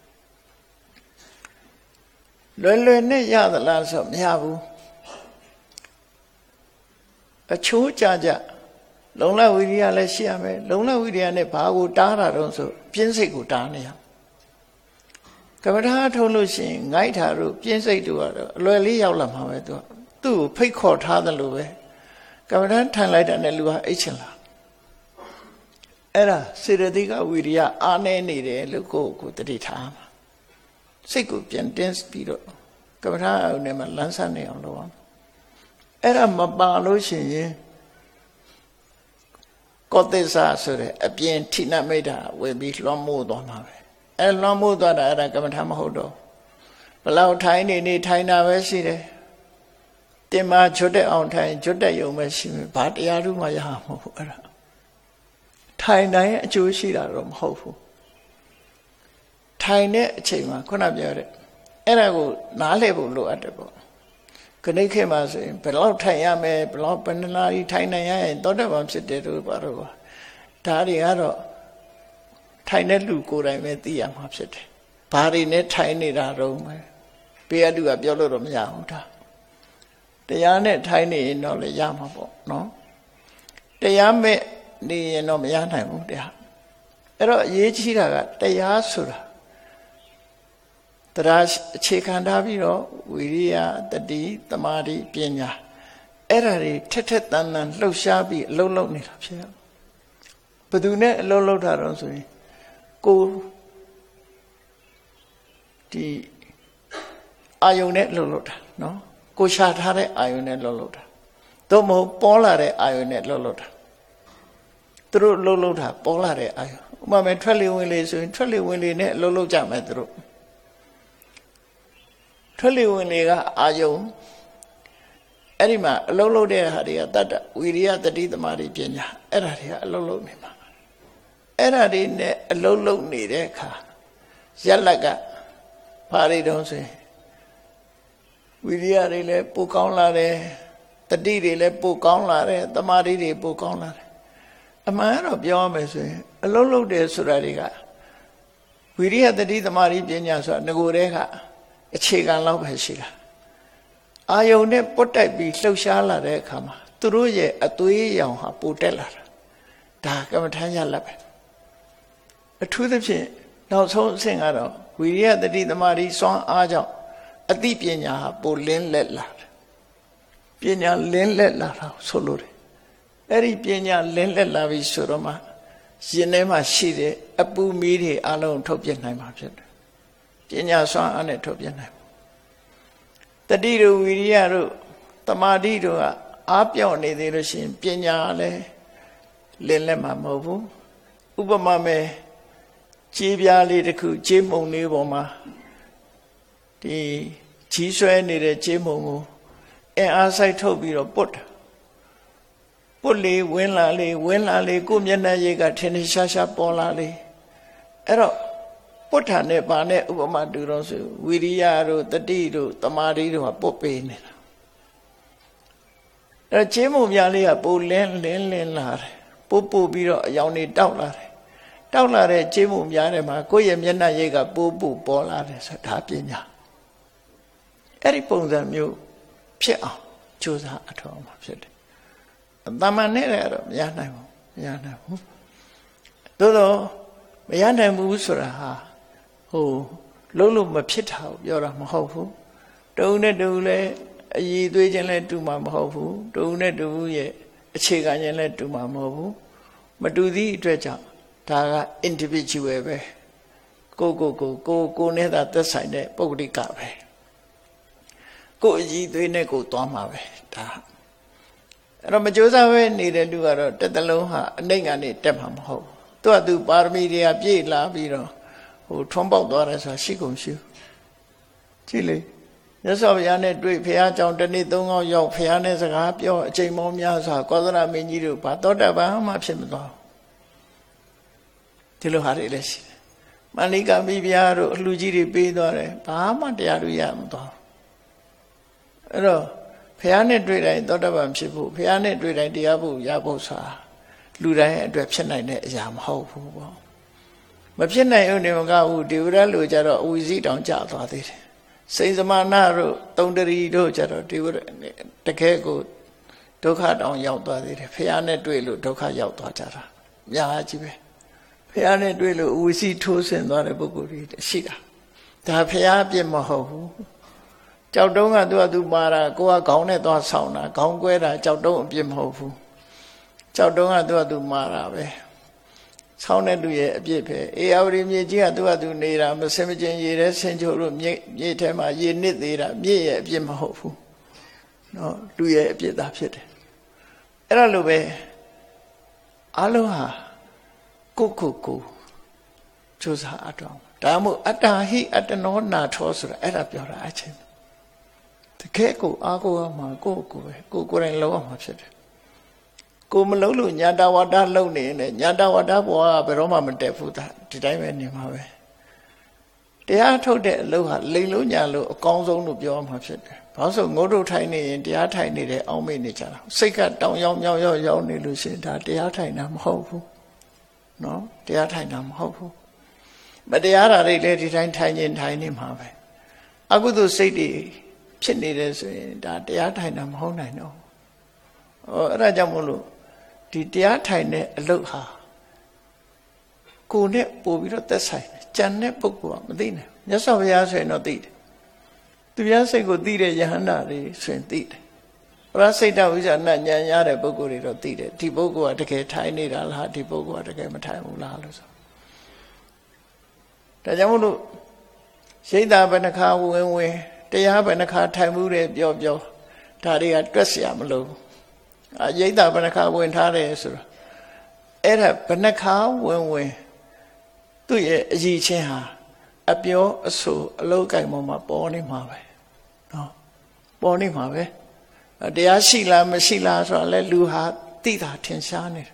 လွယ်လွယ်နဲ့ရသလားဆိုမရဘူးအချိုးကြကြလုံလဝိရိယလည်းရှိရမယ်လုံလဝိရိယနဲ့ဘာကိုတားတာတော့ဆိုပြင်းစိတ်ကိုတားနေရကမ္မထာထုတ်လို့ရှိရင်ငိုက်တာတို့ပြင်းစိတ်တို့ကတော့အလွယ်လေးရောက်လာမှာပဲသူကသူ့ကိုဖိတ်ခေါ်ထားတယ်လို့ပဲကမ္မထာထိုင်လိုက်တာနဲ့လူဟာအိတ်ချင်လာအဲ့ဒါစေတသိကဝိရိယအားနည်းနေတယ်လို့ကိုယ့်ကိုတတိထားမှာစိတ်ကိုပြန်တင်းပြီးတော့ကမ္မထာအုံနဲ့မှလန်းဆန်းနေအောင်လုပ်အောင်အဲ့ဒါမပါလို့ရှိရင်ကောသစ္စာဆိုတဲ့အပြင်ထိနမိတ်တာဝယ်ပြီးလွှမ်းမိုးသွားမှာပဲအဲလွှမ်းမိုးသွားတာအဲ့ဒါကမ္မထာမဟုတ်တော့ဘလောက်ထိုင်နေနေထိုင်တာပဲရှိတယ်တင်မာချွတ်တဲ့အောင်ထိုင်ချွတ်တဲ့ယုံပဲရှိမယ်ဘာတရားဓုမှရမှာမဟုတ်အဲ့ဒါထိုင်တိုင်းအကျိုးရှိတာတော့မဟုတ်ဘူးထိုင်တဲ့အချိန်မှာခုနပြောတဲ့အဲ့ဒါကိုနားလည်ဖို့လိုအပ်တယ်ပေါ့ခဏခေတ်မှာဆိုရင်ဘယ်လောက်ထိုင်ရမယ်ဘယ်လောက်ပဏ္ဏနာရီထိုင်နိုင်ရရင်သောတာပန်ဖြစ်တယ်လို့ပါတော့ဒါတွေကတော့ထိုင်တဲ့လူကိုယ်တိုင်ပဲသိရမှာဖြစ်တယ်ဘာတွေနဲ့ထိုင်နေတာတော့မယ်ဘေးကလူကပြောလို့တော့မရဘူးဒါတရားနဲ့ထိုင်နေရင်တော့လည်းရမှာပေါ့နော်တရားမဲ့နေရင်တော့မရနိုင်ဘူးတရားအဲ့တော့အရေးကြီးတာကတရားဆိုတာတရားအခြေခံထားပြီးတော့ဝိရိယတတိသမာဓိပညာအဲ့ဒါတွေထက်ထက်တန်တန်လှုပ်ရှားပြီးအလုံးလုံးနေတာဖြစ်ရဘယ်သူနဲ့အလုံးလုံးတာတော့ဆိုရင်ကိုဒီအာယုန်နဲ့လှုပ်လှုပ်တာနော်ကိုရှာထားတဲ့အာယုန်နဲ့လှုပ်လှုပ်တာသို့မဟုတ်ပေါ်လာတဲ့အာယုန်နဲ့လှုပ်လှုပ်တာသူတို့လှုပ်လှုပ်တာပေါ်လာတဲ့အာယုန်ဥပမာထွက်လေဝင်လေဆိုရင်ထွက်လေဝင်လေနဲ့လှုပ်လှုပ်ကြမယ်သူတို့ထွက်လေဝင်လေကအာယုန်အဲ့ဒီမှာအလုံးလုံးတဲ့ဟာတွေကတတ္တဝိရိယတတိသမာဓိပညာအဲ့ဒါတွေကအလုံးလုံးနေမှာအဲ့ဒါတွေနဲ့အလုံးလုံးနေတဲ့အခါရက်လက်ကဘာတွေတုံးဆိုရင်ဝိရိယတွေလည်းပိုကောင်းလာတယ်တတိတွေလည်းပိုကောင်းလာတယ်သမာဓိတွေပိုကောင်းလာတယ်အမှန်တော့ပြောရမယ်ဆိုရင်အလုံးလုံးတယ်ဆိုတာတွေကဝိရိယတတိသမာဓိပညာဆိုတာငကိုယ်တည်းကအခြေခံလောက်ပဲရှိတာအာယုန်နဲ့ပုတ်တိုက်ပြီးလှုပ်ရှားလာတဲ့အခါမှာသူတို့ရဲ့အသွေးရောင်ဟာပိုတက်လာတာဒါကမ္မထမ်းရလက်ပဲအထူးသဖြင့်နောက်ဆုံးအဆင့်ကတော့ဝိရိယတတိသမာဓိစွမ်းအားကြောင့်အသိပညာဟာပိုလင်းလက်လာတယ်ပညာလင်းလက်လာတာဆိုလို့တယ်အဲ့ဒီပညာလင်းလက်လာပြီဆိုတော့မှရှင်ထဲမှာရှိတဲ့အပူမီးတွေအလုံးထုတ်ပြနိုင်မှာဖြစ်တယ်ပညာစွမ်းအားနဲ့ထုတ်ပြနိုင်တတိတို့ဝိရိယတို့တမာတိတို့ကအားပြောင်းနေသေးလို့ရှိရင်ပညာလည်းလင်းလက်မှာမဟုတ်ဘူးဥပမာမဲ့ခြေပြားလေးတစ်ခုခြေမုံလေးပေါ်မှာဒီကြီးဆွဲနေတဲ့ခြေမုံကိုအင်အားစိုက်ထုတ်ပြီးတော့ပုတ်ပုတ်လေးဝင်းလာလေးဝင်းလာလေးကိုမျက်နှာရည်ကထင်းထင်းရှားရှားပေါ်လာလေးအဲ့တော့ပုတ်ထာနဲ့ပါနဲ့ဥပမာတူတော့ဆိုဝိရိယတို့တတိတို့တမာတိတို့ကပုတ်ပေးနေတာအဲ့ခြေမုံများလေးကပိုလင်းလင်းလင်းလာတယ်ပို့ပို့ပြီးတော့အယောင်တွေတောက်လာတယ်တောက်လာတဲ့ခြေမုံများထဲမှာကိုယ့်ရဲ့မျက်နှာရည်ကပို့ပို့ပေါ်လာတယ်ဆိုတာပညာအဲ့ဒီပုံစံမျိုးဖြစ်အောင်ကြိုးစားအထောက်အမှာဖြစ်တယ်အတမန်နဲ့လည်းတော့မရနိုင်ဘူးမရနိုင်ဘူးသို့တော့မရနိုင်ဘူးဆိုတာဟာဟိုလုံးလုံးမဖြစ်တာကိုပြောတာမဟုတ်ဘူးတုံနဲ့တူလည်းအည်သွေးခြင်းလည်းတူမှာမဟုတ်ဘူးတုံနဲ့တူရဲ့အခြေခံခြင်းလည်းတူမှာမဟုတ်ဘူးမတူသည့်အတွက်ကြောင့်ဒါက individual ပဲကိုကိုကိုကိုကိုနဲ့သာသက်ဆိုင်တဲ့ပုဂ္ဂလိကပဲကိုအည်သွေးနဲ့ကိုသွားမှာပဲဒါအဲ့တော့မကြိုးစားပဲနေတဲ့လူကတော့တစ်တလုံးဟာအနိမ့်ကနေတက်မှာမဟုတ်ဘူးသူကသူပါရမီတွေကပြည့်လာပြီးတော့ဟိုထွန်းပေါက်သွားတယ်ဆိုတာရှိကုန်ရှိကြည့်လေမြတ်စွာဘုရားနဲ့တွေ့ဘုရားကြောင့်တနေ့သုံးခေါက်ရောက်ဘုရားနဲ့စကားပြောအချိန်ပေါင်းများစွာကောသလမင်းကြီးတို့ဘာသောတာပန်မှဖြစ်မသွားဒီလိုဟာတွေလည်းရှိတယ်မန္လိကမိဖုရားတို့အလှကြီးတွေပေးသွားတယ်ဘာမှတရားတွေရမသွားအဲ့တော့ဘုရားနဲ့တွေ့တိုင်းသောတာပန်ဖြစ်ဖို့ဘုရားနဲ့တွေ့တိုင်းတရားဖို့ရဖို့ဆိုတာလူတိုင်းအတွက်ဖြစ်နိုင်တဲ့အရာမဟုတ်ဘူးပေါ့မဖြစ်နိုင်ဦးနေမကဘူးဒီဝရလူကြတော့အဝိဇ္ဇိတောင်ကြသွားသေးတယ်စိန်စမာနတို့တုံတရီတို့ကြတော့ဒီဝရတကယ်ကိုဒုက္ခတောင်ရောက်သွားသေးတယ်ဘုရားနဲ့တွေ့လို့ဒုက္ခရောက်သွားကြတာအများကြီးပဲဘုရားနဲ့တွေ့လို့အဝိဇ္ဇိထိုးဆင်းသွားတဲ့ပုဂ္ဂိုလ်တွေရှိတာဒါဘုရားအပြစ်မဟုတ်ဘူးကြောက်တုံးကသူကသူမာတာကိုကခေါင်းနဲ့သွားဆောင်တာခေါင်းကွဲတာကြောက်တုံးအပြစ်မဟုတ်ဘူးကြောက်တုံးကသူကသူမာတာပဲဆောင်းတဲ့လူရဲ့အပြစ်ပဲအေယာဝတီမြေကြီးကသူကသူနေတာမစင်မကျင်ရေထဲဆင်ချိုးလို့မြေမြေထဲမှာရေနစ်သေးတာမြေရဲ့အပြစ်မဟုတ်ဘူးနော်လူရဲ့အပြစ်သာဖြစ်တယ်အဲ့ဒါလိုပဲအလုံးဟာကိုကိုကိုကြိုးစားအထောက်ဒါမှမဟုတ်အတ္တဟိအတ္တနောနာထောဆိုတာအဲ့ဒါပြောတာအချင်းတကယ်ကိုအားကိုးရမှာကိုကိုပဲကိုကိုယ်တိုင်လုံးအောင်မှာဖြစ်တယ်ကိုမလုံးလို့ညာတဝါဒလုံနေနဲ့ညာတဝါဒဘဝကဘယ်တော့မှမတက်ဘူးဒါဒီတိုင်းပဲနေမှာပဲတရားထုတ်တဲ့အလုပ်ဟာလိမ်လို့ညာလို့အကောင်းဆုံးလို့ပြောမှာဖြစ်တယ်ဘာလို့ဆိုငုတ်တုတ်ထိုင်နေရင်တရားထိုင်နေတယ်အောင်းမေ့နေကြတာစိတ်ကတောင်ရောက်မြောက်ရောက်ရောက်နေလို့ရှိရင်ဒါတရားထိုင်တာမဟုတ်ဘူးနော်တရားထိုင်တာမဟုတ်ဘူးမတရားတာတွေလည်းဒီတိုင်းထိုင်ရင်ထိုင်နေမှာပဲအကုသိုလ်စိတ်တွေဖြစ်နေတယ်ဆိုရင်ဒါတရားထိုင်တာမဟုတ်နိုင်တော့ဘူးအဲ့ဒါကြောင့်မို့လို့ဒီတရားထိုင်တဲ့အလုပ်ဟာကိုယ်နဲ့ပို့ပြီးတော့သက်ဆိုင်တယ်ကြံတဲ့ပုဂ္ဂိုလ်ကမသိနိုင်မြတ်စွာဘုရားဆိုရင်တော့သိတယ်သူများစိတ်ကိုသိတဲ့ယဟန္တာတွေဆိုရင်သိတယ်ပရစိတ်တဝိဇ္ဇာနဲ့ဉာဏ်ရတဲ့ပုဂ္ဂိုလ်တွေတော့သိတယ်ဒီပုဂ္ဂိုလ်ကတကယ်ထိုင်နေတာလားဒီပုဂ္ဂိုလ်ကတကယ်မထိုင်ဘူးလားလို့ဆိုဒါကြောင့်မို့လို့ရိတ်တာဘယ်နှခါဝင်ဝင်တရားဘယ်နှခါထိုင်မှုတယ်ပြောပြောဒါတွေကတွက်เสียမလို့အရိတ်တာဘယ်နှခါဝင်ထားတယ်ဆိုတော့အဲ့ဒါဘယ်နှခါဝင်ဝင်သူ့ရဲ့အကြီးချင်းဟာအပြောအဆိုအလောက်ကိုင်ပေါ်မှာပေါ်နေမှာပဲနော်ပေါ်နေမှာပဲတရားရှိလားမရှိလားဆိုတော့လဲလူဟာသိတာထင်ရှားနေတယ်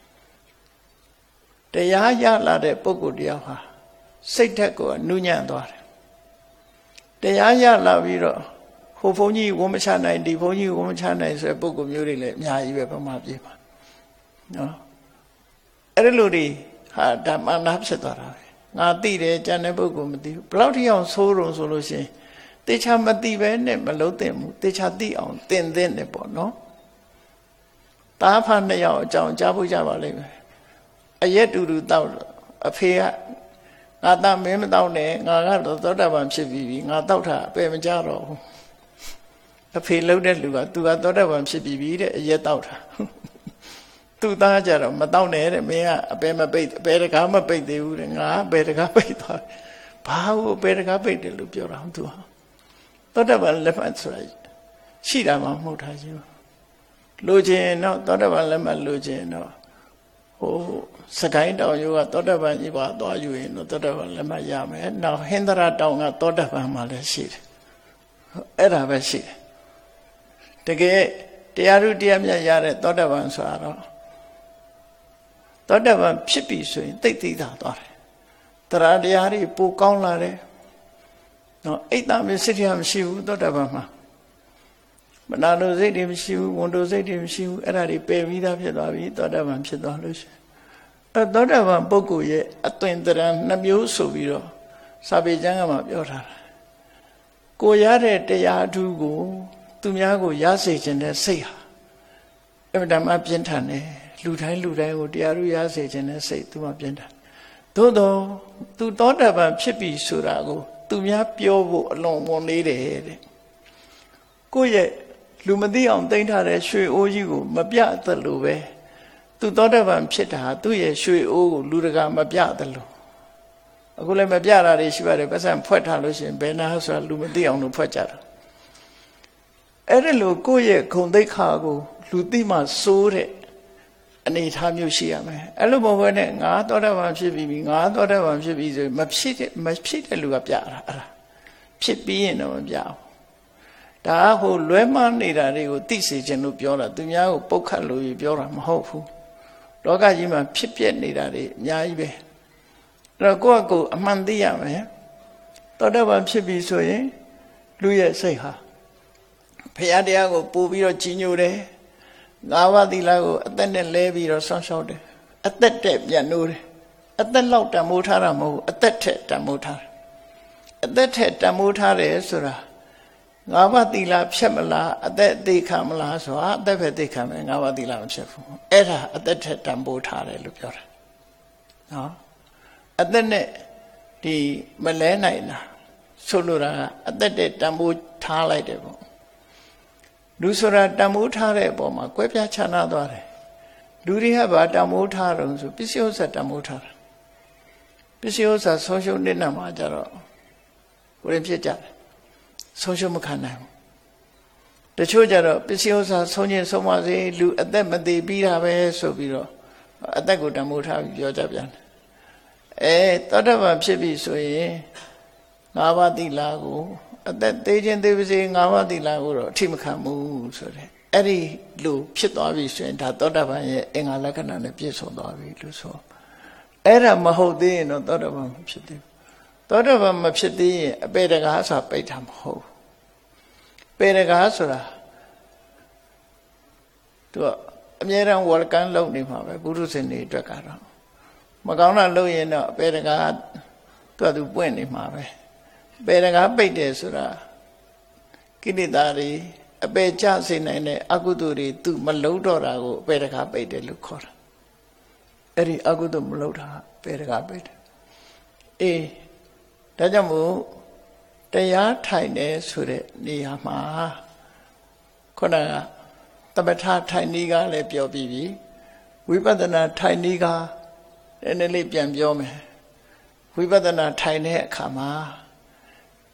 တရားရလာတဲ့ပုဂ္ဂိုလ်တရားဟာစိတ်ဓာတ်ကိုနူးညံ့သွားတယ်တရားရလာပြီးတော့ဟိုဘုန်းကြီးဝန်မချနိုင်ဒီဘုန်းကြီးဝန်မချနိုင်ဆိုတဲ့ပုဂ္ဂိုလ်မျိုးတွေလည်းအများကြီးပဲပမာပြေပါနော်အဲ့ဒီလိုတွေဟာဓမ္မနာဖြစ်သွားတာပဲငါသိတယ်ကျန်တဲ့ပုဂ္ဂိုလ်မသိဘူးဘယ်လောက်ထိအောင်ဆိုးရုံဆိုလို့ရှိရင်တေချာမသိပဲနဲ့မလုံးသင့်ဘူးတေချာသိအောင်သင်သင့်တယ်ပေါ့နော်တားဖာနှစ်ယောက်အကြောင်းကြားဖို့ကြပါလိမ့်မယ်အရက်တူတူတောက်အဖေကငါသားမင်းမတောက်နဲ့ငါကတော့သောတာပန်ဖြစ်ပြီးပြီငါတောက်တာအပယ်မကြတော့ဘူးအဖေလှုပ်တဲ့လူကသူကသောတာပန်ဖြစ်ပြီးပြီတဲ့အရက်တောက်တာသူ့သားကြတော့မတောက်နဲ့တဲ့မင်းကအပယ်မပိတ်အပယ်တကားမပိတ်သေးဘူးတဲ့ငါအပယ်တကားပိတ်သွားဘာလို့အပယ်တကားပိတ်တယ်လို့ပြောတာသူဟာသောတာပန်လက်မှတ်ဆိုတာရှိတာမှမဟုတ်တာချင်းလိုချင်တော့သောတာပန်လက်မှတ်လိုချင်တော့ဟိုစကိုင်းတောင်ရိုးကသောတာပန်ကြီးပါသွားယူရင်တော့သောတာပန်လက်မှတ်ရမယ်နောက်ဟင်္ဒရာတောင်ကသောတာပန်မှလည်းရှိတယ်အဲ့ဒါပဲရှိတယ်တကယ်တရားဥတရားမြတ်ရတဲ့သောတာပန်ဆိုတာတော့သောတာပန်ဖြစ်ပြီဆိုရင်သိသိသာသွားတယ်တရားတရားတွေပိုကောင်းလာတယ်နော်အိတ်တမစိတ်ရမရှိဘူးသောတာပန်မှာမနာလိုစိတ်တွေမရှိဘူးဝန်တိုစိတ်တွေမရှိဘူးအဲ့ဒါတွေပယ်ပြီးသားဖြစ်သွားပြီသောတာပန်ဖြစ်သွားလို့ရှိရင်အဲသောတာပန်ပုဂ္ဂိုလ်ရဲ့အသွင်သဏ္ဍာန်နှမျိုးဆိုပြီးတော့စာပေကျမ်းကမှပြောထားတာကိုရတဲ့တရားအထူးကိုသူများကိုရစေခြင်းတဲ့စိတ်ဟာအမှန်တမ်းပြင်းထန်တယ်လူတိုင်းလူတိုင်းကိုတရားဥရစေခြင်းတဲ့စိတ်သူမှပြင်းထန်သို့တော့သူသောတာပန်ဖြစ်ပြီဆိုတာကိုသူများပြောဖို့အလွန်ဝန်လေးတယ်တဲ့ကိုယ့်ရဲ့လူမသိအောင်သိမ်းထားတဲ့ရွှေအိုးကြီးကိုမပြသလိုပဲသူသောတာပန်ဖြစ်တာသူ့ရဲ့ရွှေအိုးကိုလူတကာမပြသလိုအခုလည်းမပြတာတွေရှိပါတယ်ပတ်စံဖွက်ထားလို့ရှိရင်ဘယ်နာဆိုတာလူမသိအောင်လို့ဖွက်ကြတာအဲ့ဒါလို့ကိုယ့်ရဲ့ဂုဏ်သိက္ခာကိုလူသိမှစိုးတဲ့အနေထားမျိုးရှိရမယ်အဲ့လိုမဟုတ်ဘဲနဲ့ငါသောတာပန်ဖြစ်ပြီးပြီငါသောတာပန်ဖြစ်ပြီးဆိုမဖြစ်တဲ့မဖြစ်တဲ့လူကပြတာအဲ့ဒါဖြစ်ပြီးရင်တော့မပြဘူးဒါဟိုလွဲမှားနေတာတွေကိုသိစေခြင်းလို့ပြောတာသူများကိုပုတ်ခတ်လို့ပြောတာမဟုတ်ဘူးလောကကြီးမှာဖြစ်ပျက်နေတာတွေအများကြီးပဲအဲ့တော့ကိုယ့်အကိုအမှန်သိရမယ်သောတာပန်ဖြစ်ပြီဆိုရင်လူရဲ့စိတ်ဟာဘုရားတရားကိုပို့ပြီးတော့ကြီးညိုတယ်ငါးပါးသီလကိုအသက်နဲ့လဲပြီးတော့ဆောင်းရှောက်တယ်အသက်တဲ့ပြန်နိုးတယ်အသက်လောက်တန်မိုးထားတာမဟုတ်ဘူးအသက်ထက်တန်မိုးထားတယ်အသက်ထက်တန်မိုးထားတယ်ဆိုတာငါးပါးသီလဖြတ်မလားအသက်အသေးခံမလားဆိုတာအသက်ပဲသိခံမယ်ငါးပါးသီလမဖြတ်ဘူးအဲ့ဒါအသက်ထက်တန်ဖိုးထားတယ်လို့ပြောတာနော်အသက်နဲ့ဒီမလဲနိုင်တာဆိုလိုတာကအသက်တဲ့တန်ဖိုးထားလိုက်တယ်ပေါ့လူဆိုတာတန်ဖိုးထားတဲ့အပေါ်မှာကွဲပြားခြားနားသွားတယ်လူတွေကဘာတန်ဖိုးထားတော့ဆိုပစ္စည်းဥစ္စာတန်ဖိုးထားတာပစ္စည်းဥစ္စာဆုံးရှုံးနေတာမှာကြတော့ကိုရင်ဖြစ်ကြတယ်ဆုံးရှုံးမခံနိုင်ဘူးတချို့ကြတော့ပစ္စည်းဥစ္စာဆုံးချင်းဆုံးမစေလူအသက်မသေးပြီးတာပဲဆိုပြီးတော့အသက်ကိုတန်ဖိုးထားပြီးပြောကြပြန်တယ်အဲသောတာပန်ဖြစ်ပြီဆိုရင်ငါးပါးသီလကိုအသက်သေးခြင်းသေးပါစေငါးပါးသီလကိုတော့အထိမခံဘူးဆိုတဲ့အဲ့ဒီလိုဖြစ်သွားပြီဆိုရင်ဒါသောတာပန်ရဲ့အင်္ဂါလက္ခဏာနဲ့ပြည့်စုံသွားပြီလို့ဆိုအဲ့ဒါမဟုတ်သေးရင်တော့သောတာပန်မဖြစ်သေးဘူးသောတာပန်မဖြစ်သေးရင်အပေတကားဆိုတာပိတ်တာမဟုတ်ဘူးပေတကားဆိုတာသူကအမြဲတမ်းဝေါ်ကန်လုပ်နေမှာပဲပုရုษနေအတွက်ကတော့မကောင်းတာလုပ်ရင်တော့အပေတကားသူကသူပွင့်နေမှာပဲပေတကားပိတ်တယ်ဆိုတာကိလေသာတွေအပေကျစေနိုင်တဲ့အကုသိုလ်တွေသူမလုံးတော့တာကိုအပေတကားပိတ်တယ်လို့ခေါ်တာအဲ့ဒီအကုသိုလ်မလုံးတာပေတကားပိတ်တယ်အေးဒါကြောင့်မို့တရားထိုင်တယ်ဆိုတဲ့နေရာမှာခုနကသမထထိုင်နည်းကလည်းပြောပြီးပြီဝိပဿနာထိုင်နည်းကနည်းနည်းလေးပြန်ပြောမယ်ဝိပဿနာထိုင်တဲ့အခါမှာ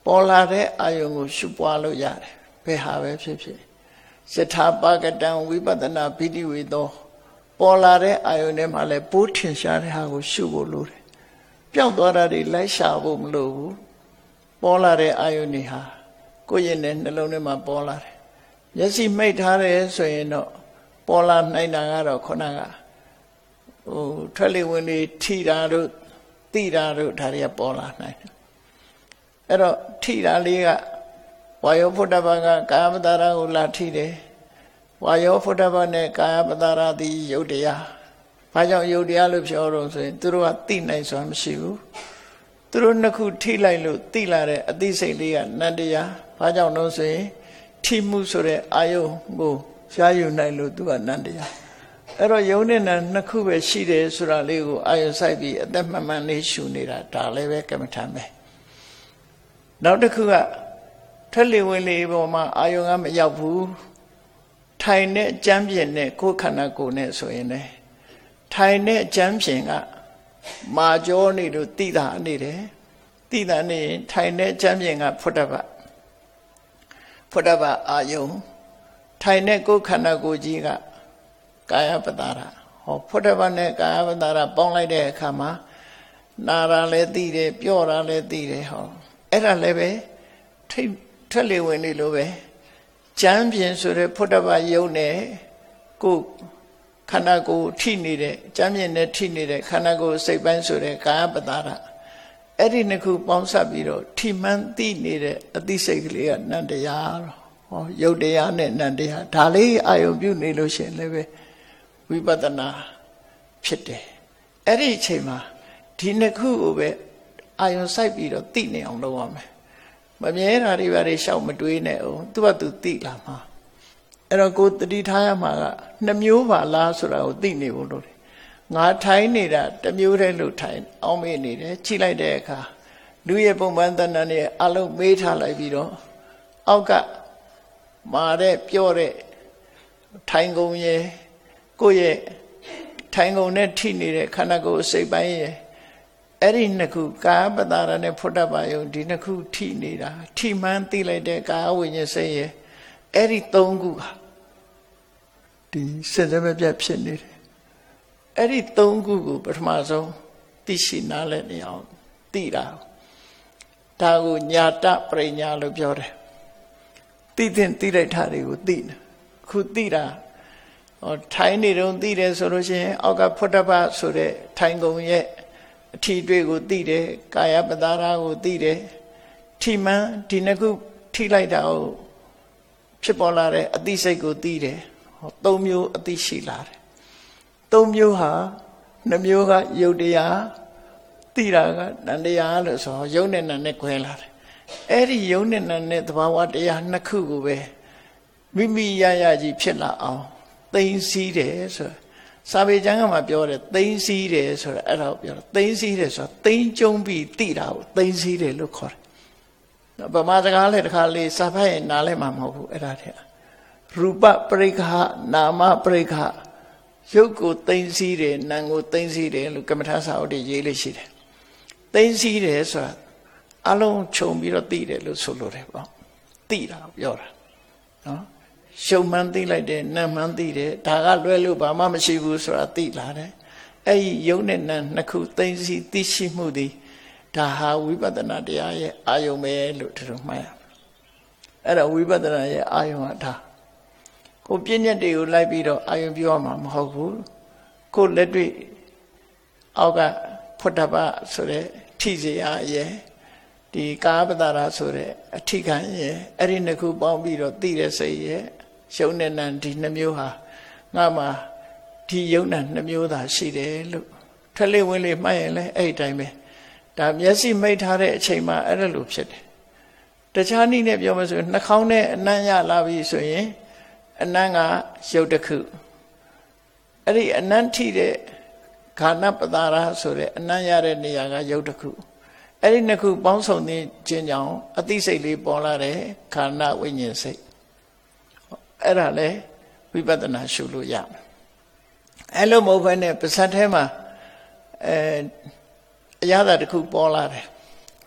ပေါ်လာတဲ့အာယုံကိုရှုပွားလို့ရတယ်ဘယ်ဟာပဲဖြစ်ဖြစ်ယထာပါကတံဝိပဿနာပိဋိဝေသောပေါ်လာတဲ့အာယုန်ထဲမှာလည်းပိုးထင်ရှားတဲ့ဟာကိုရှုဖို့လိုတယ်ပျောက်သွားတာတွေလိုက်ရှာဖို့မလိုဘူးပေါ်လာတဲ့အာယုန်တွေဟာကိုယ့်ရဲ့နှလုံးထဲမှာပေါ်လာတယ်မျက်စိမိတ်ထားတယ်ဆိုရင်တော့ပေါ်လာနိုင်တာကတော့ခုနကဟိုထွက်လေဝင်လေထိတာတို့တိတာတို့ဒါတွေကပေါ်လာနိုင်တယ်အဲ့တော့ထိတာလေးကဝါယောဖုတ္တပကကာယပတ္တရာကိုလာထိတယ်ဝါယောဖုတ္တပနဲ့ကာယပတ္တရာသည်ယုတ်တရားဘာကြောင့်ယုတ်တရားလို့ပြောတော့ဆိုရင်သူတို့ကသိနိုင်စွာမရှိဘူးသူတို့နှစ်ခုထိလိုက်လို့သိလာတဲ့အသိစိတ်လေးကနတ်တရားဘာကြောင့်လို့ဆိုရင်ထိမှုဆိုတဲ့အာယုကိုရှားယူနိုင်လို့သူကနတ်တရားအဲ့တော့ယုံနဲ့နာနှစ်ခုပဲရှိတယ်ဆိုတာလေးကိုအာယုစိုက်ပြီးအသက်မှန်မှန်လေးရှုနေတာဒါလည်းပဲကမ္မထာပဲနောက်တစ်ခုကထက်လေဝင်လေပေါ်မှာအာယုံကမရောက်ဘူးထိုင်နဲ့ကြမ်းပြင်နဲ့ကိုယ်ခန္ဓာကိုယ်နဲ့ဆိုရင်လည်းထိုင်နဲ့ကြမ်းပြင်ကမာကြောနေလို့တိတာနေတယ်တိတာနေရင်ထိုင်နဲ့ကြမ်းပြင်ကဖုတ္တပဖုတ္တပအာယုံထိုင်နဲ့ကိုယ်ခန္ဓာကိုယ်ကြီးကကာယပတ္တရာဟောဖုတ္တပနဲ့ကာယပတ္တရာပေါင်းလိုက်တဲ့အခါမှာနာတာလည်းသိတယ်ပြော့တာလည်းသိတယ်ဟောအဲ့ဒါလည်းပဲထိထက်လေဝင်နေလို့ပဲကြမ်းပြင်ဆိုတဲ့ဖုတ္တပယုံနဲ့ကိုခန္ဓာကိုယ်ထိနေတဲ့ကြမ်းပြင်နဲ့ထိနေတဲ့ခန္ဓာကိုယ်စိတ်ပိုင်းဆိုတဲ့ကာယပတ္တရာအဲ့ဒီနှစ်ခုပေါင်းစပ်ပြီးတော့ထိမှန်သိနေတဲ့အသိစိတ်ကလေးကနန္တရားဟောယုတ်တရားနဲ့နန္တရားဒါလေးအာယုံပြုနေလို့ရှိရင်လည်းပဲဝိပဿနာဖြစ်တယ်အဲ့ဒီအချိန်မှာဒီနှစ်ခုကိုပဲအာယုံစိုက်ပြီးတော့သိနေအောင်လုပ်ရမယ်မမြဲတာတွေပါတွေရှောက်မတွေးနဲ့အောင်သူ့ဘာသူသိလာမှာအဲ့တော့ကိုတတိထားရမှာကနှစ်မျိုးပါလားဆိုတာကိုသိနေဖို့လို့ငါထိုင်နေတာတစ်မျိုးတည်းလို့ထိုင်အောင်မေ့နေတယ်ချိလိုက်တဲ့အခါလူရဲ့ပုံမှန်တဏ္ဍာနဲ့အလုံးမေးထားလိုက်ပြီးတော့အောက်ကမာတဲ့ပြော့တဲ့ထိုင်ကုန်ရဲ့ကိုယ့်ရဲ့ထိုင်ကုန်နဲ့ထိနေတဲ့ခန္ဓာကိုယ်စိတ်ပိုင်းရဲ့အဲ့ဒီနှစ်ခုကာယပတ္တရာနဲ့ဖုတ္တပယုံဒီနှစ်ခုထိနေတာထိမှန်းသိလိုက်တဲ့ကာယဝိညာဉ်စိတ်ရဲ့အဲ့ဒီသုံးခုဟာဒီစင်စမပြတ်ဖြစ်နေတယ်အဲ့ဒီသုံးခုကိုပထမဆုံးသိရှိနားလည်နေအောင်သိတာဒါကိုညာတပရိညာလို့ပြောတယ်သိတဲ့သိလိုက်တာတွေကိုသိနေခုသိတာဟောထိုင်နေတော့သိတယ်ဆိုလို့ရှိရင်အောက်ကဖုတ္တပဆိုတဲ့ထိုင်ကုန်ရဲ့အထီတွေ့ကိုသိတယ်ကာယပတ္တရာကိုသိတယ်ထိမှန်ဒီနှစ်ခုထိလိုက်တာကိုဖြစ်ပေါ်လာတဲ့အသိစိတ်ကိုသိတယ်ဟောသုံးမျိုးအသိရှိလာတယ်သုံးမျိုးဟာနှမျိုးကယုတ်တရားသိတာကနန္တရားလို့ဆိုယုတ်နဲ့နံနဲ့ခွဲလာတယ်အဲ့ဒီယုတ်နဲ့နံနဲ့သဘာဝတရားနှစ်ခုကိုပဲမိမိရရကြီးဖြစ်လာအောင်သိသိတယ်ဆိုစာပေကျမ်းကမှပြောတယ်သိသိတယ်ဆိုတော့အဲ့ဒါကိုပြောတယ်သိသိတယ်ဆိုတော့သိကျုံပြီးသိတာကိုသိသိတယ်လို့ခေါ်တယ်ဗမာစကားလည်းတစ်ခါလေးစာဖတ်ရင်နားလည်းမမဟုတ်ဘူးအဲ့ဒါတဲ့ရူပပရိက္ခနာမပရိက္ခရုပ်ကိုသိသိတယ်နာမ်ကိုသိသိတယ်လို့ကမ္မထာစာအုပ်တွေရေးလို့ရှိတယ်သိသိတယ်ဆိုတာအလုံးခြုံပြီးတော့သိတယ်လို့ဆိုလိုတယ်ပေါ့သိတာပြောတာနော်ရှုံမှန်းသိလိုက်တယ်နာမ်မှန်းသိတယ်ဒါကလွဲလို့ဘာမှမရှိဘူးဆိုတာသိလာတယ်အဲ့ဒီယုံနဲ့နာမ်နှစ်ခုသိသိသိရှိမှုသည်ဒါဟာဝိပဿနာတရားရဲ့အာယုံပဲလို့ဒီလိုမှတ်ရအဲ့ဒါဝိပဿနာရဲ့အာယုံဟာဒါကိုပြည့်ညက်တွေကိုလိုက်ပြီးတော့အာယုံပြောမှာမဟုတ်ဘူးကိုလက်တွေ့အောက်ကဖုတ္တပဆိုတဲ့ထိစေရရဲ့ဒီကာပတ္တရာဆိုတဲ့အထိခံရဲ့အဲ့ဒီနှစ်ခုပေါင်းပြီးတော့သိတဲ့စိတ်ရဲ့ယုံနဲ့နံဒီနှမျိုးဟာငါမှဒီယုံနဲ့နှမျိုးသာရှိတယ်လို့ထက်လေးဝင်လေးမှတ်ရင်လည်းအဲ့ဒီတိုင်းပဲဒါမျက်စိမိတ်ထားတဲ့အချိန်မှာအဲ့ဒါလိုဖြစ်တယ်တခြားနည်းနဲ့ပြောမှဆိုရင်နှာခေါင်းနဲ့အနံ့ရလာပြီဆိုရင်အနံ့ကယုတ်တစ်ခုအဲ့ဒီအနံ့ထိတဲ့ခန္ဓာပတ္တရာဆိုတဲ့အနံ့ရတဲ့နေရာကယုတ်တစ်ခုအဲ့ဒီနှစ်ခုပေါင်းစုံခြင်းကြောင့်အသိစိတ်လေးပေါ်လာတဲ့ခန္ဓာဝိညာဉ်စိတ်အဲ့ဒါလေဝိပဿနာရှုလို့ရမယ်အဲ့လိုမဟုတ်ဘဲနဲ့ပါဇက်ထဲမှာအဲအရာတစ်ခုပေါ်လာတယ်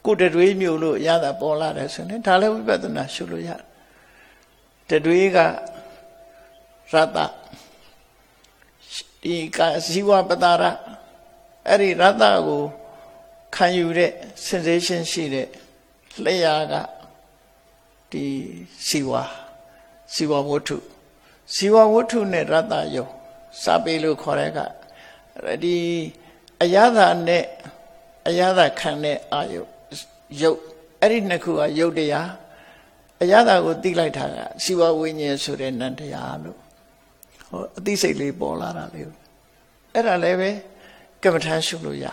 ကိုယ်တွေးမျိုးလို့ရတာပေါ်လာတယ်ဆိုရင်ဒါလည်းဝိပဿနာရှုလို့ရတယ်တွေးကရတ္တဒီကဇီဝပတာရအဲ့ဒီရတ္တကိုခံယူတဲ့ sensation ရှိတဲ့လျှာကဒီဇီဝဇီဝဝတ္ထုဇီဝဝတ္ထုနဲ့ရတ္တယုံစာပေလို့ခေါ်တဲ့ကဒီအယသာနဲ့အယသာခံတဲ့အာယုယုတ်အဲ့ဒီနှစ်ခုကယုတ်တရားအယသာကိုသိလိုက်တာကဇီဝဝိညာဉ်ဆိုတဲ့နံတရားလို့ဟောအသိစိတ်လေးပေါ်လာတာလေးအဲ့ဒါလည်းပဲကမ္မထမ်းရှုလို့ရ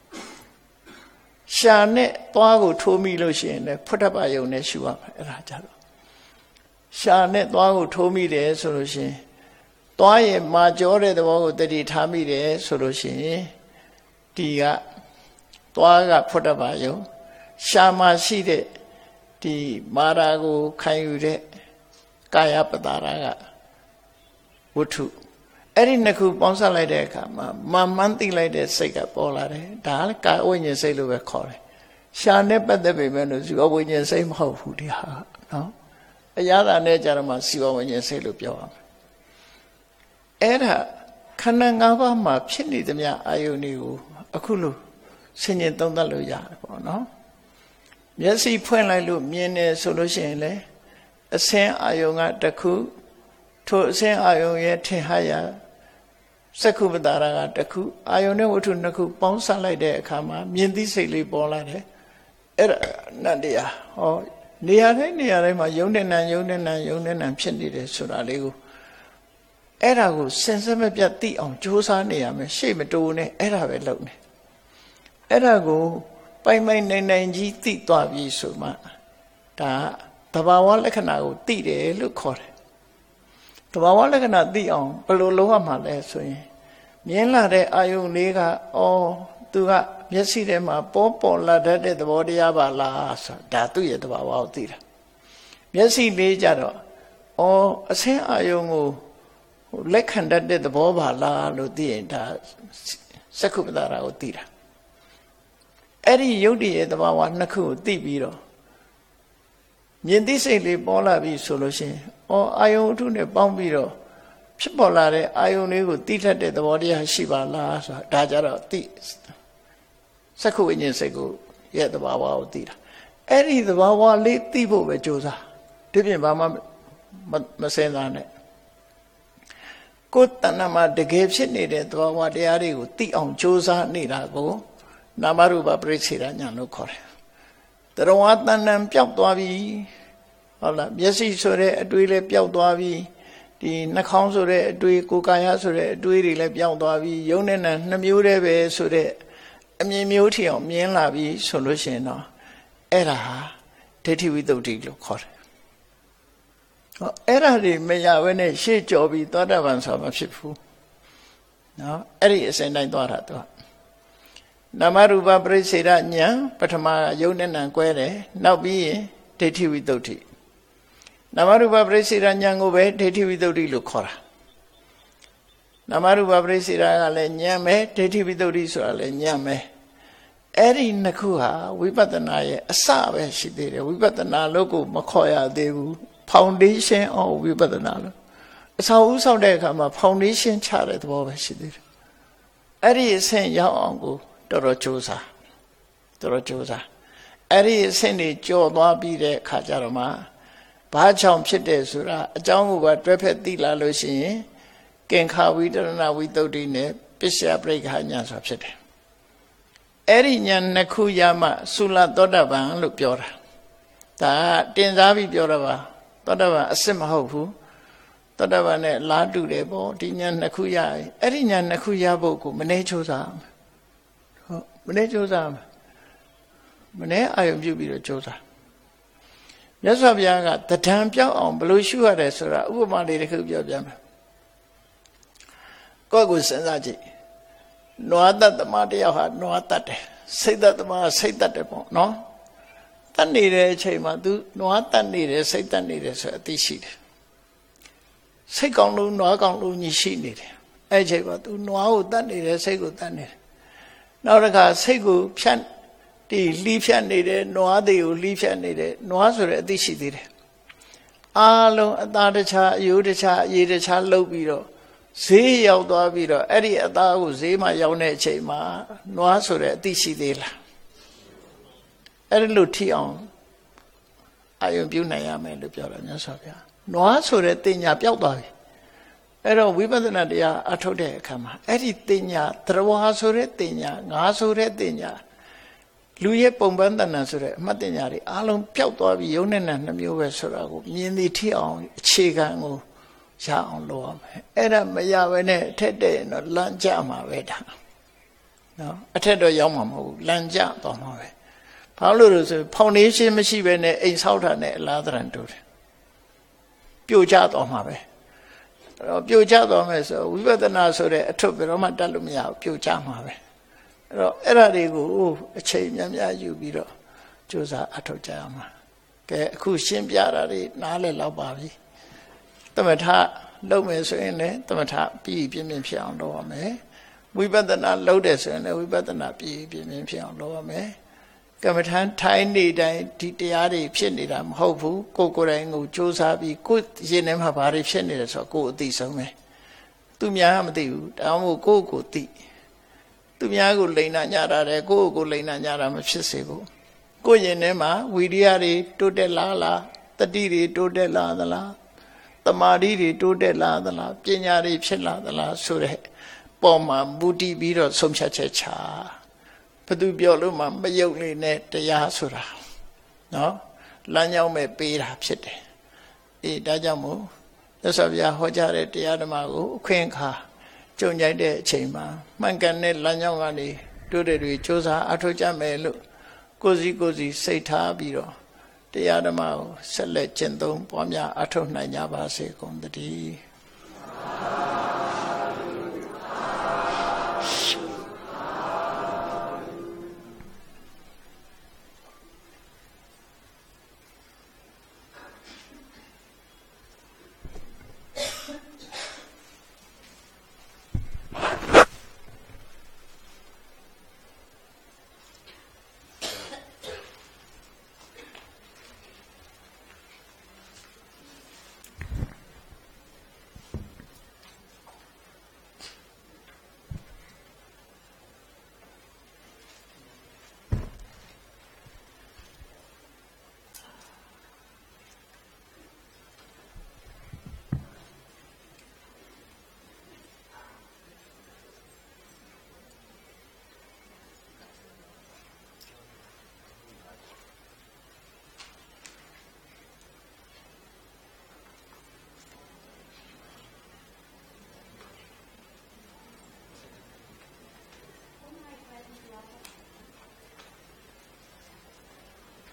ရှာနဲ့သွားကိုထိုးမိလို့ရှိရင်လည်းဖွတ်တပယုံနဲ့ရှုရမယ်အဲ့ဒါကြတော့ရှာနဲ့သွားကိုထိုးမိတယ်ဆိုလို့ရှိရင်သွားရဲ့မာကြောတဲ့သဘောကိုတတိထားမိတယ်ဆိုလို့ရှိရင်ဒီကသွားကဖွတ်တပယုံရှာမှာရှိတဲ့ဒီမာရာကိုခံယူတဲ့ကာယပတာရကဝတ္ထုအဲ့ဒီနှစ်ခုပေါင်းစပ်လိုက်တဲ့အခါမှာမမှန်းသိလိုက်တဲ့စိတ်ကပေါ်လာတယ်ဒါကကာဝိညာဉ်စိတ်လို့ပဲခေါ်တယ်ရှာနဲ့ပတ်သက်ပေမဲ့လို့ဇီဝဝိညာဉ်စိတ်မဟုတ်ဘူးဒီဟာနော်အရာသာနဲ့ကြတော့မှဇီဝဝိညာဉ်စိတ်လို့ပြောရမယ်အဲ့ဒါခန္ဓာ၅ပါးမှာဖြစ်နေသမျှအာယုန်တွေကိုအခုလို့ဆင်ញင်သုံးသပ်လို့ရတယ်ပေါ့နော်မျက်စိဖွင့်လိုက်လို့မြင်တယ်ဆိုလို့ရှိရင်လေအစင်းအာယုန်ကတစ်ခုထိုအစင်းအာယုန်ရဲ့ထင်ဟရစက္ခုပတာရကတစ်ခုအာယုန်နဲ့ဝတ္ထုနှစ်ခုပေါင်းစပ်လိုက်တဲ့အခါမှာမြင်သိစိတ်လေးပေါ်လာတယ်အဲ့ဒါနတ်တရားဟောနေရာတိုင်းနေရာတိုင်းမှာယုံတဲ့နံယုံတဲ့နံယုံတဲ့နံဖြစ်နေတယ်ဆိုတာလေးကိုအဲ့ဒါကိုစင်စမပြတ်သိအောင်ကြိုးစားနေရမယ်ရှေ့မတိုးနဲ့အဲ့ဒါပဲလုပ်နေအဲ့ဒါကိုပိုင်ပိုင်နိုင်နိုင်ကြီးသိသွားပြီဆိုမှဒါသဘာဝလက္ခဏာကိုသိတယ်လို့ခေါ်တယ်သဘာဝလက္ခဏာသိအောင်ဘယ်လိုလုပ်ရမှာလဲဆိုရင်မြင်လာတဲ့အာယုန်လေးကအော်သူကမျက်စိထဲမှာပေါ်ပေါ်လာတတ်တဲ့သဘောတရားပါလားဆိုတာဒါသူ့ရဲ့သဘာဝကိုသိတာမျက်စိလေးကြတော့အော်အဆင်းအာယုန်ကိုလက်ခံတတ်တဲ့သဘောပါလားလို့သိရင်ဒါစက္ခုပတာရကိုသိတာအဲ့ဒီယုတ်တည်ရဲ့သဘာဝနှစ်ခုကိုသိပြီးတော့မြင်သိစိတ်လေးပေါ်လာပြီဆိုလို့ရှိရင်အော်အာယုန်အထုနဲ့ပေါင်းပြီးတော့ဖြစ်ပေါ်လာတဲ့အာယုန်လေးကိုသိတတ်တဲ့သဘောတရားရှိပါလားဆိုတာဒါကြတော့သိစက္ခုဝိညာဉ်စိတ်ကိုရဲ့သဘာဝကိုသိတာအဲ့ဒီသဘာဝလေးသိဖို့ပဲကြိုးစားဒီပြင်ဘာမှမစင်စားနဲ့ကိုယ်တဏ္ဍမှာတကယ်ဖြစ်နေတဲ့သဘာဝတရားတွေကိုသိအောင်ကြိုးစားနေတာကိုနာမရူပပရိစ္ဆေဒညာလို့ခေါ်တယ်တရဝတဏ္ဍံပျောက်သွားပြီဟုတ်လားမျက်စိဆိုတဲ့အတွေးလည်းပျောက်သွားပြီဒီနှာခေါင်းဆိုတဲ့အတွေးကိုယ်ကာယဆိုတဲ့အတွေးတွေလည်းပျောက်သွားပြီယုံနဲ့နံနှစ်မျိုးတည်းပဲဆိုတဲ့အမြင်မျိုးထီအောင်မြင်လာပြီဆိုလို့ရှိရင်တော့အဲ့ဒါဟာဒိဋ္ဌိဝိတ္တုလို့ခေါ်တယ်ဟောအဲ့ဒါတွေမရဘဲနဲ့ရှေ့ကြော်ပြီးသောတာပန်ဆိုမှဖြစ်ဘူးနော်အဲ့ဒီအစဉ်တိုင်းသွားတာသူကနာမရူပပရိစ္ဆေဒညာပထမယုံနဲ့နံကွဲတယ်နောက်ပြီးရင်ဒိဋ္ဌိဝိတ္တုနာမရူပပရိစ္ဆေဒညာကိုပဲဒိဋ္ဌိဝိတ္တုလို့ခေါ်တာနာမရူပပရိစ္ဆေဒကလည်းဉာဏ်ပဲဒိဋ္ဌိဝိတ္တုဆိုတာလည်းဉာဏ်ပဲအဲ့ဒီနှစ်ခုဟာဝိပဿနာရဲ့အစပဲရှိသေးတယ်ဝိပဿနာလို့ကိုမခေါ်ရသေးဘူး foundation of ဝိပဿနာလို့အဆောက်အဦဆောက်တဲ့အခါမှာ foundation ချတဲ့သဘောပဲရှိသေးတယ်အဲ့ဒီအဆင့်ရောက်အောင်ကိုတော်တော်ကြိုးစားတော်တော်ကြိုးစားအဲ့ဒီအဆင့်တွေကြော်သွားပြီးတဲ့အခါကျတော့မှဘာကြောင့်ဖြစ်တယ်ဆိုတာအကြောင်းကိုပါတွဲဖက်သိလာလို့ရှိရင်ကင်္ခာဝိတရဏဝိတ္တုနဲ့ပစ္စယပရိက္ခာညာဆိုတာဖြစ်တယ်အဲ့ဒီညာနှစ်ခုရမှသုလသောတပန်လို့ပြောတာဒါတင်စားပြီးပြောတာပါသောတပန်အစစ်မဟုတ်ဘူးသောတပန်နဲ့လားတူတယ်ပေါ့ဒီညာနှစ်ခုရအဲ့ဒီညာနှစ်ခုရဖို့ကိုမနှဲချိုးစားဟုတ်မနှဲချိုးစားမနှဲအာယုံပြုပြီးတော့ချိုးစားမြတ်စွာဘုရားကတဒံပြောက်အောင်ဘယ်လိုရှုရတယ်ဆိုတာဥပမာလေးတစ်ခုပြောပြမယ်ကိုယ့်ကိုစဉ်းစားကြည့်နွားတတ်သမားတယောက်ဟာနွားတတ်တယ်စိတ်တတ်သမားစိတ်တတ်တယ်ပေါ့နော်တတ်နေတဲ့အချိန်မှာ तू နွားတတ်နေတယ်စိတ်တတ်နေတယ်ဆိုအသိရှိတယ်စိတ်ကောင်းလို့နွားကောင်းလို့ညီရှိနေတယ်အဲ့ချိန်မှာ तू နွားကိုတတ်နေတယ်စိတ်ကိုတတ်နေတယ်နောက်တစ်ခါစိတ်ကိုဖြတ်ဒီလှီးဖြတ်နေတဲ့နွားတွေကိုလှီးဖြတ်နေတဲ့နွားဆိုတဲ့အသိရှိသေးတယ်အားလုံးအသားတခြားအယိုးတခြားအရည်တခြားလှုပ်ပြီးတော့ဈေးရောက်သွားပြီးတော့အဲ့ဒီအသားကိုဈေးမှာရောက်တဲ့အချိန်မှာနွားဆိုတဲ့အသိရှိသေးလားအဲ့ဒီလိုထိအောင်အာယုံပြုနိုင်ရမယ်လို့ပြောတယ်မြတ်စွာဘုရားနွားဆိုတဲ့တင်ညာပျောက်သွားပြီအဲ့တော့ဝိပဿနာတရားအထုတ်တဲ့အခါမှာအဲ့ဒီတင်ညာသရဝါဆိုတဲ့တင်ညာငါဆိုတဲ့တင်ညာလူရဲ့ပုံပန်းတဏ္ဍာဆိုတဲ့အမှတ်တင်ညာတွေအားလုံးပျောက်သွားပြီးယုံနဲ့နဲ့နှမျိုးပဲဆိုတာကိုမြင်သိထိအောင်အခြေခံကိုရအောင်လုပ်ရမယ်အဲ့ဒါမရဘဲနဲ့အထက်တဲ့တော့လမ်းကျမှာပဲဒါနော်အထက်တော့ရောက်မှာမဟုတ်ဘူးလမ်းကျသွားမှာပဲဘာလို့လို့ဆိုဖောင်ဒေးရှင်းမရှိဘဲနဲ့အိမ်ဆောက်တာနဲ့အလားတရံတူတယ်ပြိုကျသွားမှာပဲအဲ့တော့ပြိုကျသွားမယ်ဆိုဝိပဿနာဆိုတဲ့အထုပ်ဘယ်တော့မှတတ်လို့မရဘူးပြိုကျမှာပဲအဲ့တော့အဲ့ဒါတွေကိုအချိန်များများယူပြီးတော့ကြိုးစားအထောက်ကြရမှာကဲအခုရှင်းပြတာတွေနားလည်လောက်ပါပြီသမထလုပ်မယ်ဆိုရင်လည်းသမထပြီးပြင်းပြင်းဖြစ်အောင်လုပ်ရမယ်ဝိပဿနာလုပ်တယ်ဆိုရင်လည်းဝိပဿနာပြီးပြင်းပြင်းဖြစ်အောင်လုပ်ရမယ်ကမ္မထန်ထိုင်နေတိုင်းဒီတရားတွေဖြစ်နေတာမဟုတ်ဘူးကိုယ်ကိုယ်တိုင်ကိုကြိုးစားပြီးကိုယ်ရင်ထဲမှာဘာတွေဖြစ်နေတယ်ဆိုတော့ကိုယ်အသိဆုံးပဲသူများမသိဘူးဒါမှမဟုတ်ကိုယ်ကိုသိသူများကိုလိန်နာညတာတယ်ကိုယ့်ကိုယ်လိန်နာညတာမဖြစ်စေဘူးကိုယ့်ရင်ထဲမှာဝိရိယတွေတိုးတက်လာလားတတိတွေတိုးတက်လာသလားတမာတိတွေတိုးတက်လာသလားပညာတွေဖြစ်လာသလားဆိုတဲ့ပေါ်မှာမူတည်ပြီးတော့ဆုံးဖြတ်ချက်ချဘယ်သူပြောလို့မှမယုတ်လေနဲ့တရားဆိုတာနော်လမ်းကြောင်းပဲပေးတာဖြစ်တယ်အေးဒါကြောင့်မို့သစ္စာပြဟောကြားတဲ့တရားဓမ္မကိုအခွင့်အခါကြုံကြိုက်တဲ့အချိန်မှာမှန်ကန်တဲ့လမ်းကြောင်းကနေတို့တွေတွေစ조사အထောက်ကြမယ်လို့ကိုယ်စီကိုယ်စီစိတ်ထားပြီးတော့တရားဓမ္မကိုဆက်လက်ကျင့်သုံးပွားများအထောက်နိုင်ကြပါစေကုန်သတည်း